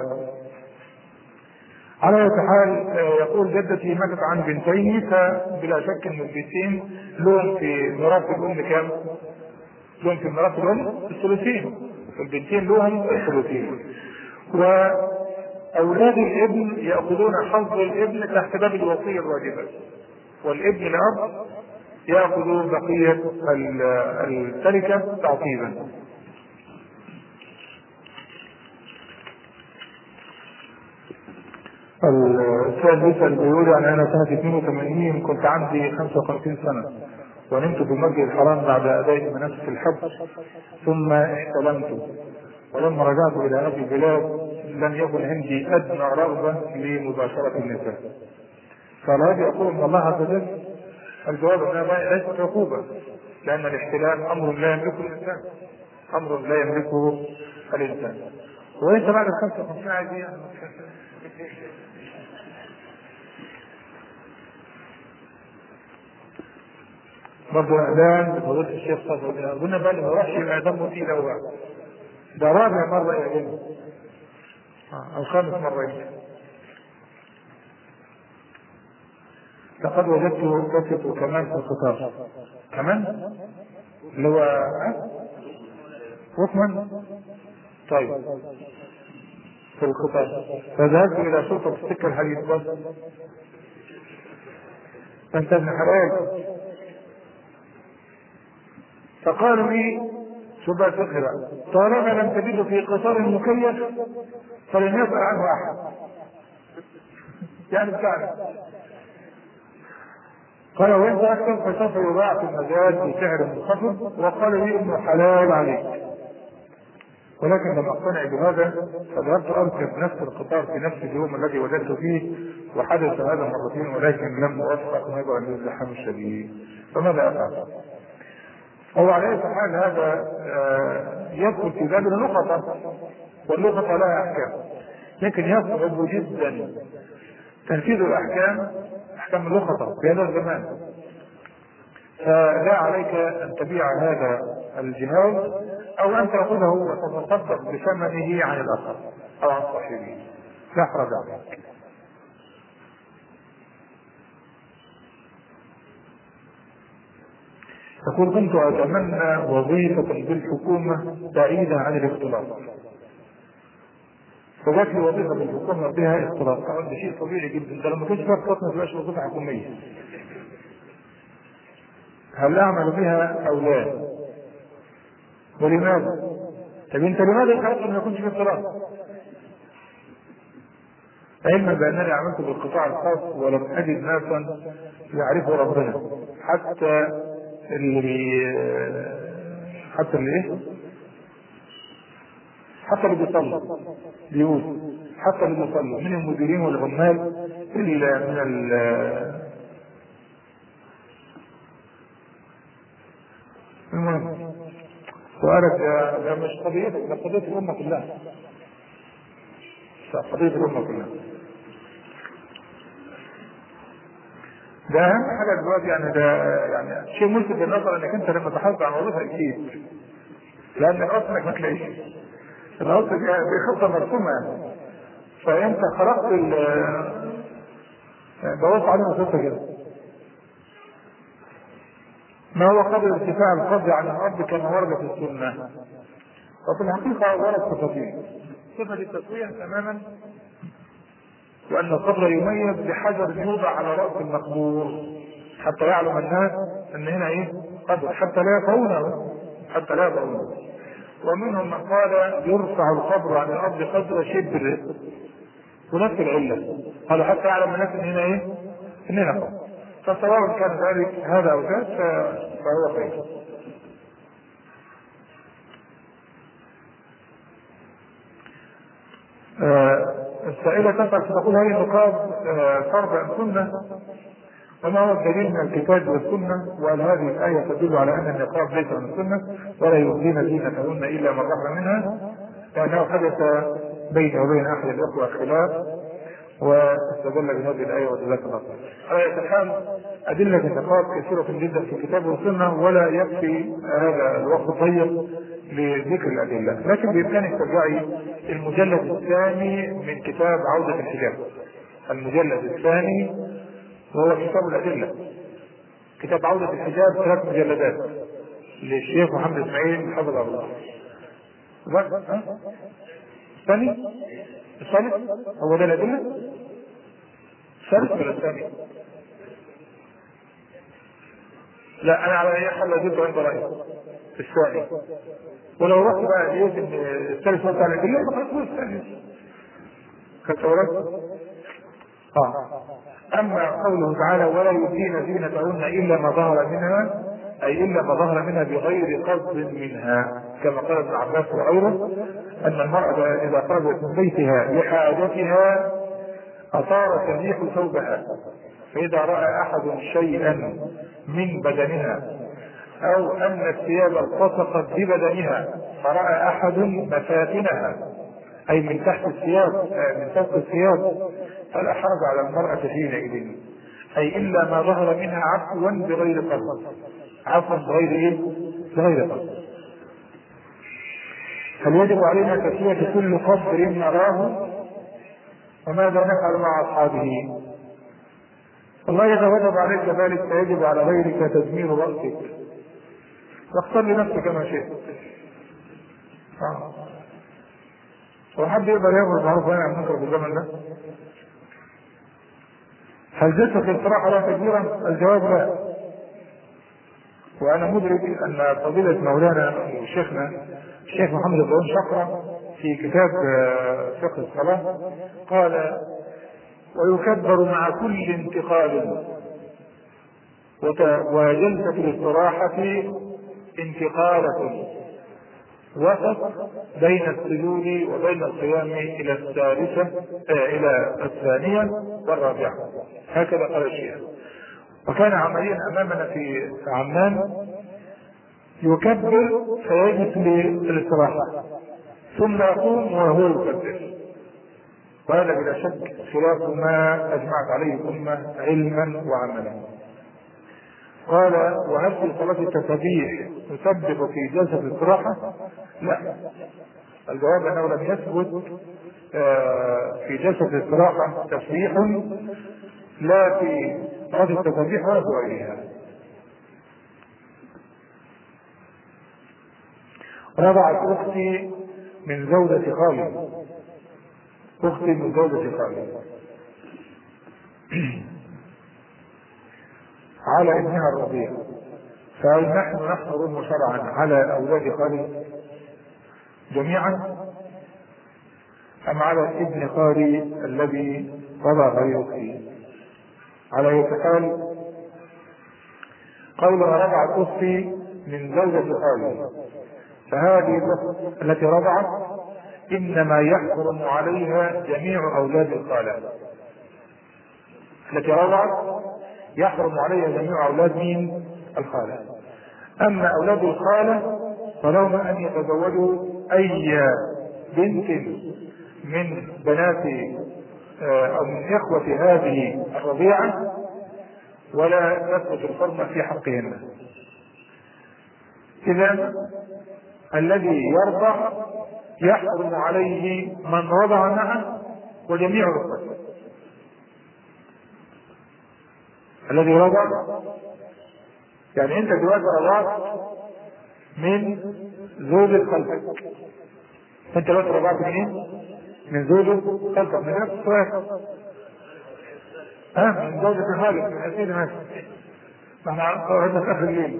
على أي حال يقول جدتي ماتت عن بنتين، فبلا شك ان البنتين لهم في ميراث الأم كام؟ لهم في ميراث الأم الثلثين، البنتين لهم الثلثين، وأولاد الابن يأخذون حظ الابن تحت باب الوصية الواجبة، والابن الأب يأخذ بقية التركة تعقيبا. السؤال بيسأل بيقول يعني أنا سنة اثنين وثمانين كنت عندي خمسة وخمسين سنة ونمت في المسجد الحرام بعد أداء مناسك الحج ثم احتلمت، ولما رجعت إلى هذه البلاد لم يكن عندي أدنى رغبة لمباشرة النساء، فلا يقول ان الله عز وجل؟ الجواب انها ليست عقوبة، لأن الاحتلال أمر لا يملكه الإنسان، أمر لا يملكه الإنسان. وإنت بعد الخمسة وخمسين عادية برضو اعلان بفضيلة الشيخ صفوان، قلنا بقى اللي ما راحش الاعدام موتي لو ده رابع مرة يعلن او خامس مرة يمكن. لقد وجدت قصة كمان في القطار، كمان اللي هو وثمان طيب في القطار، فذهبت الى شرطة السكة الحديد بس فانت ابن حلال، فقالوا لي شو بقى تقرا طالما لم تجده في قطار مكيف فلن يسأل عنه احد، يعني بتاعنا. قال وين اكثر فسوف يباع في المجال بسعر منخفض، وقال لي انه حلال عليك، ولكن لم اقتنع بهذا فذهبت اركب نفس القطار في نفس اليوم الذي وجدت فيه، وحدث هذا مرتين ولكن لم اوفق نظرا للزحام الشديد، فماذا افعل؟ هو على اي حال هذا يدخل في باب اللقطة، واللقطة لها احكام، لكن يصعب جدا تنفيذ الاحكام، احكام اللقطة في هذا الزمان، فلا عليك ان تبيع هذا الجهاز او ان تاخذه وتتصدق بثمنه عن الاخر او عن صاحبه، لا حرج عليك. تقول كنت اتمنى وظيفة بالحكومة بعيدة عن الاختلاط، فجات لي وظيفة بالحكومة بها اختلاط، طبعا ده شيء طبيعي جدا، ده لما كنت فيها اختلاط ما تبقاش وظيفة حكومية، هل اعمل بها او لا؟ ولماذا؟ طب انت لماذا خلقت ما يكونش في اختلاط؟ علما بانني عملت بالقطاع الخاص ولم اجد ناسا يعرفوا ربنا، حتى اللي حتى اللي ايه حتى اللي بيصلوا بيقول حتى اللي بيصلوا من المديرين والعمال الا من ال المهم سؤالك ده مش قضيتك، ده قضية الأمة كلها، قضية الأمة كلها. ده أهم حاجة دلوقتي، يعني ده يعني شيء ملفت للنظر انك انت لما تحصل عن وظيفة اكيد، لأن الأصل انك ما تلاقيش، الأصل دي خطة مرسومة يعني، فأنت خلقت ال بوظت عليهم خطة كده. ما هو قدر ارتفاع القبض عن الأرض كما ورد في السنة؟ وفي الحقيقة ورد صفتين: صفة التسوية تماما، وأن القبر يميز بحجر يوضع على رأس المقبور حتى يعلم الناس أن هنا إيه؟ قبر، حتى لا يطعونه حتى لا يطعونه. ومنهم من قال يرفع القبر عن الأرض قدر شبر، ونفس العلة قالوا حتى يعلم الناس أن هنا إيه؟ أن هنا قبر. فسواء كان ذلك هذا أو ذاك فهو خير. آه السائلة تسأل فتقول هل النقاب آه فرض أم سنة؟ وما هو الدليل من الكتاب والسنة؟ وهل هذه الآية تدل على أن النقاب ليس من السنة ولا يبدين زينتهن إلا ما ظهر منها؟ لأنه حدث بيني وبين أحد الأخوة خلاف واستدل بهذه الآية وجزاك الله خير. على أي حال أدلة النقاب كثيرة جدا في الكتاب والسنة، ولا يكفي هذا الوقت الضيق لذكر الأدلة، لكن بإمكانك ترجعي المجلد الثاني من كتاب عودة الحجاب. المجلد الثاني وهو كتاب الأدلة، كتاب عودة الحجاب، ثلاث مجلدات للشيخ محمد إسماعيل حفظه الله. الثاني الثالث هو ده الأدلة الثالث ولا الثاني؟ لا أنا على أي حال أجيب عند رأيي الثاني، ولو رحت بقى لقيت إن الثالث هو بتاع الأدلة يبقى خلاص الثالث. خدت بالك؟ آه. أما قوله تعالى ولا يبدين زينتهن إلا ما ظهر منها، أي إلا ما ظهر منها بغير قصد منها، كما قال ابن عباس وغيره أن المرأة إذا خرجت من بيتها لحاجتها أطارت الريح ثوبها، فإذا رأى أحد شيئا من بدنها أو أن الثياب التصقت ببدنها فرأى أحد مفاتنها، أي من تحت الثياب من فوق الثياب، فلا حرج على المرأة حينئذ، أي إلا ما ظهر منها عفوا بغير قصد، عفوا بغير إيه؟ بغير قصد. هل يجب علينا تسوية كل قبر نراه؟ وماذا نفعل مع أصحابه؟ والله إذا وجب عليك ذلك فيجب على غيرك تجميل رأسك، واختار لنفسك ما شئت. آه. وحد يقدر يأمر بالمعروف وينهى عن المنكر في الزمن ده؟ هل جلسة الاستراحة لها تكبيرا؟ الجواب لا. وأنا مدرك أن فضيلة مولانا وشيخنا الشيخ محمد بن شقرة في كتاب فقه الصلاة قال ويكبر مع كل انتقال، وجلسة الاستراحة انتقالة وسط بين السجود وبين القيام إلى الثالثة آه إلى الثانية والرابعة، هكذا قال الشيخ. وكان عمليا أمامنا في عمان يكبر فيجلس للاستراحة ثم يقوم وهو يكبر، وهذا بلا شك خلاف ما أجمعت عليه الأمة علما وعملا. قال وهل في صلاة التسبيح نسبح في جلسة الاستراحة؟ لا، الجواب أنه لم يثبت في جلسة الاستراحة تسبيح لا في صلاة التسبيح ولا في غيرها. رضعت أختي من زوجة خالي، أختي من زوجة خالي على ابنها الرضيع، فهل نحن نحرم شرعا على أولاد خالي جميعا أم على ابن خالي الذي رضع غير أختي؟ على أي حال قولها رضعت أختي من زوجة خالي، فهذه الأخت التي رضعت إنما يحرم عليها جميع أولاد الخالة، التي رضعت يحرم عليها جميع أولاد مين؟ الخالة. أما أولاد الخالة فلهم أن يتزوجوا أي بنت من بنات أو من إخوة هذه الرضيعة ولا تثبت الحرمة في حقهن. إذن الذي يرضع يحرم عليه من رضع معه وجميع الإخوة، الذي رضع يعني انت دلوقتي رضعت من زوجة خالتك، انت دلوقتي رضعت منين؟ من زوجة خالتك، من نفس السؤال. ها من زوجة خالك، من أسيد ماشي. ما احنا قررنا في آخر الليل.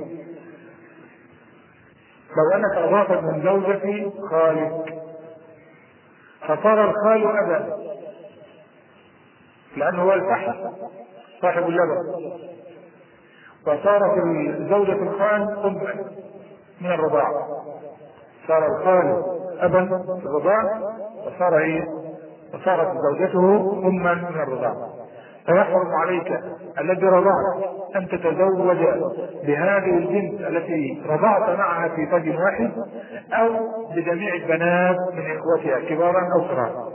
لو انك رضعت من زوجة خالك فصار الخال أبا، لأنه هو الفحل صاحب اللبن، وصارت الزوجة الخال أما من الرضاعة، صار الخال أبا في الرضاعة، وصار إيه؟ وصارت زوجته أما من الرضاعة. فيحرم عليك الذي رضعت أن تتزوج بهذه البنت التي رضعت معها في ثدي واحد، أو بجميع البنات من إخوتها كبارا أو صغارا.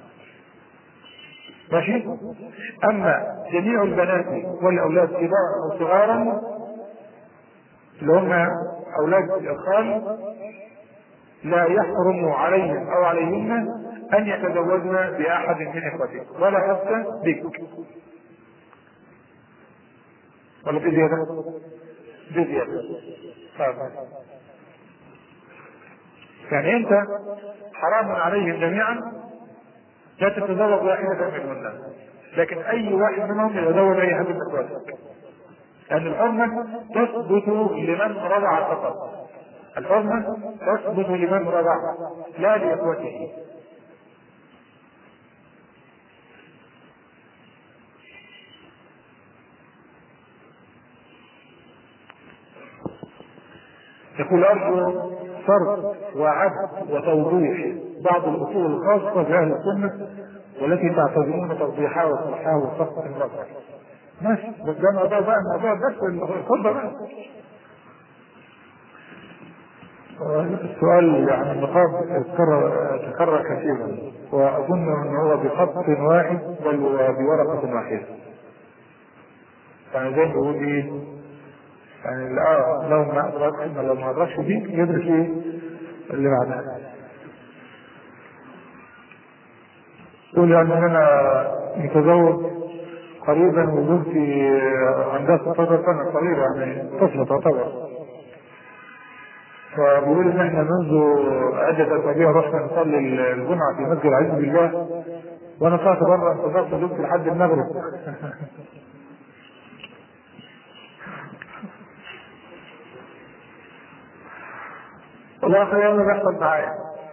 ماشي؟ أما جميع البنات والأولاد كبارا أو صغارا اللي هم أولاد الخال لا يحرم عليهم أو عليهن أن يتزوجن بأحد من إخوتك ولا حتى بك. ولا في زيادة؟ في زيادة. يعني أنت حرام عليهم جميعا لا تتزوج واحدة منهن، لكن أي واحد منهم يتزوج أي أحد من إخوتك، لأن الحرمة تثبت لمن رضع فقط. الحرمة تثبت لمن رضع لا لإخوته. يقول أرجو فرق وعد وتوضيح بعض الأصول الخاصة بأهل السنة والتي تعتبرون توضيحها وصلحها وصفة المرأة. ماشي، بس ده موضوع بقى موضوع بس الخطبة بقى. السؤال يعني النقاط تكرر تكرر كثيرا، وأظن أنه هو بخط واحد بل بورقة واحدة. يعني زي ما بيقول إيه؟ يعني لا لو ما أدرك لو ما أدركش دي يدرك إيه اللي بعدها. يقول يعني أنا متزوج قريبا وزوجتي عندها ستاشر سنة صغيرة، يعني طفلة تعتبر. فبيقول ان احنا منذ عدة اسابيع رحنا نصلي الجمعة في مسجد العز بالله، وانا طلعت بره انتظرت زوجتي لحد المغرب. والله اخي يوم بيحصل معايا،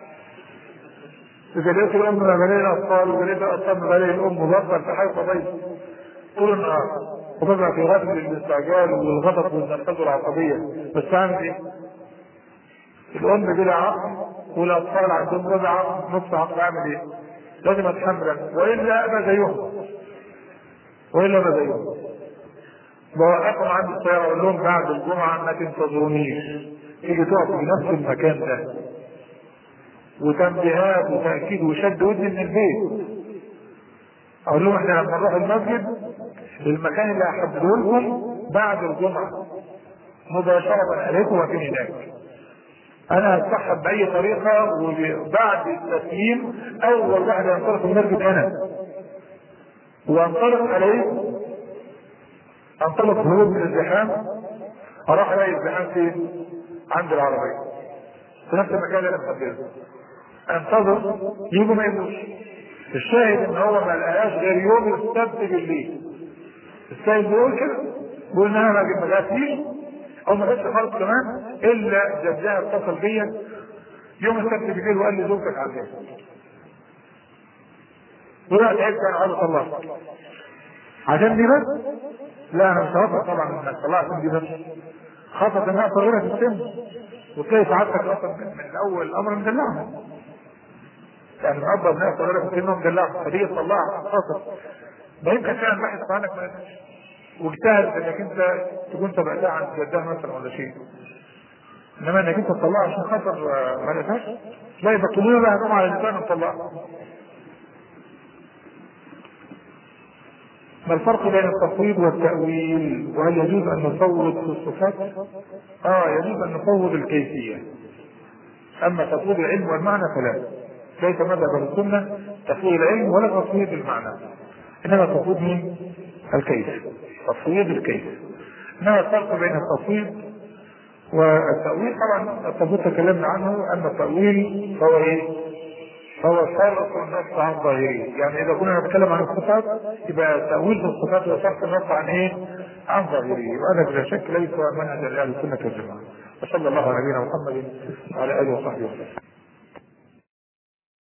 اذا لقيت الام مباليه الاطفال وبليت الاطفال مباليه الام وبفضل في حيث بيت طول النهار، وببقى في غاية الاستعجال والغضب والنرفزه العصبية. بس اعمل ايه؟ الام بلا عقل والاطفال عندهم ربع عقل نص عقل، اعمل ايه؟ لازم اتحمل، والا ابقى زيهم، والا ابقى زيهم. بوقفهم عند السيارة اقول لهم بعد الجمعة ما تنتظرونيش، تيجي تقف في نفس المكان ده، وتنبيهات وتأكيد وشد ودني من البيت. اقول لهم احنا لما نروح المسجد المكان اللي هحدده لكم بعد الجمعة مباشرة عليكم وفين هناك. انا هتسحب باي طريقة، وبعد التسليم اول واحد ينطلق المسجد انا، وانطلق عليه انطلق هروب من الزحام، اروح الاقي الزحام فين؟ عند العربية في نفس المكان اللي انا محدده، انتظر يجوا ما يجوش. الشاهد ان هو ما لقاهاش غير يوم السبت بالليل. السيد بيقول كده، بيقول ان انا ما جاتليش او ما جاتش خالص كمان الا جدها اتصل بيا يوم السبت بالليل وقال لي زوجتك عندها. ورحت عرفت انا عاوز اطلعها عشان دي بس. لا انا مش هوافق طبعا انك تطلعها عشان دي بس، خاصة انها صغيرة في السن، وتلاقي سعادتك اصلا من اول الامر مدلعها، يعني معبر انها صغيرة في السن ومدلعها، فدي تطلعها خاصة ما يمكن فعلا بحث عنك ما يدرش، واجتهد انك انت تكون سبقتها عن جدها مثلا ولا شيء، انما انك انت تطلعها عشان خاطر ما لقاش، لا يبطلون لها نوم على الانسان وتطلعها. ما الفرق بين التفويض والتأويل؟ وهل يجوز ان نفوض في الصفات؟ اه يجوز ان نفوض الكيفية، اما تفويض العلم والمعنى فلا، ليس مذهب السنة تفويض العلم ولا تفويض المعنى، انما تفويض من الكيف، تفويض الكيف. ما الفرق بين التفويض والتأويل؟ طبعا التفويض تكلمنا عنه، أما التأويل فهو إيه؟ هو صرف النص عن ظاهره. يعني إذا كنا نتكلم عن الصفات يبقى التأويل في الصفات هو صرف النص عن إيه؟ عن ظاهره، وهذا بلا شك ليس منهج أهل السنة والجماعة. وصلى الله على نبينا محمد وعلى آله وصحبه وسلم.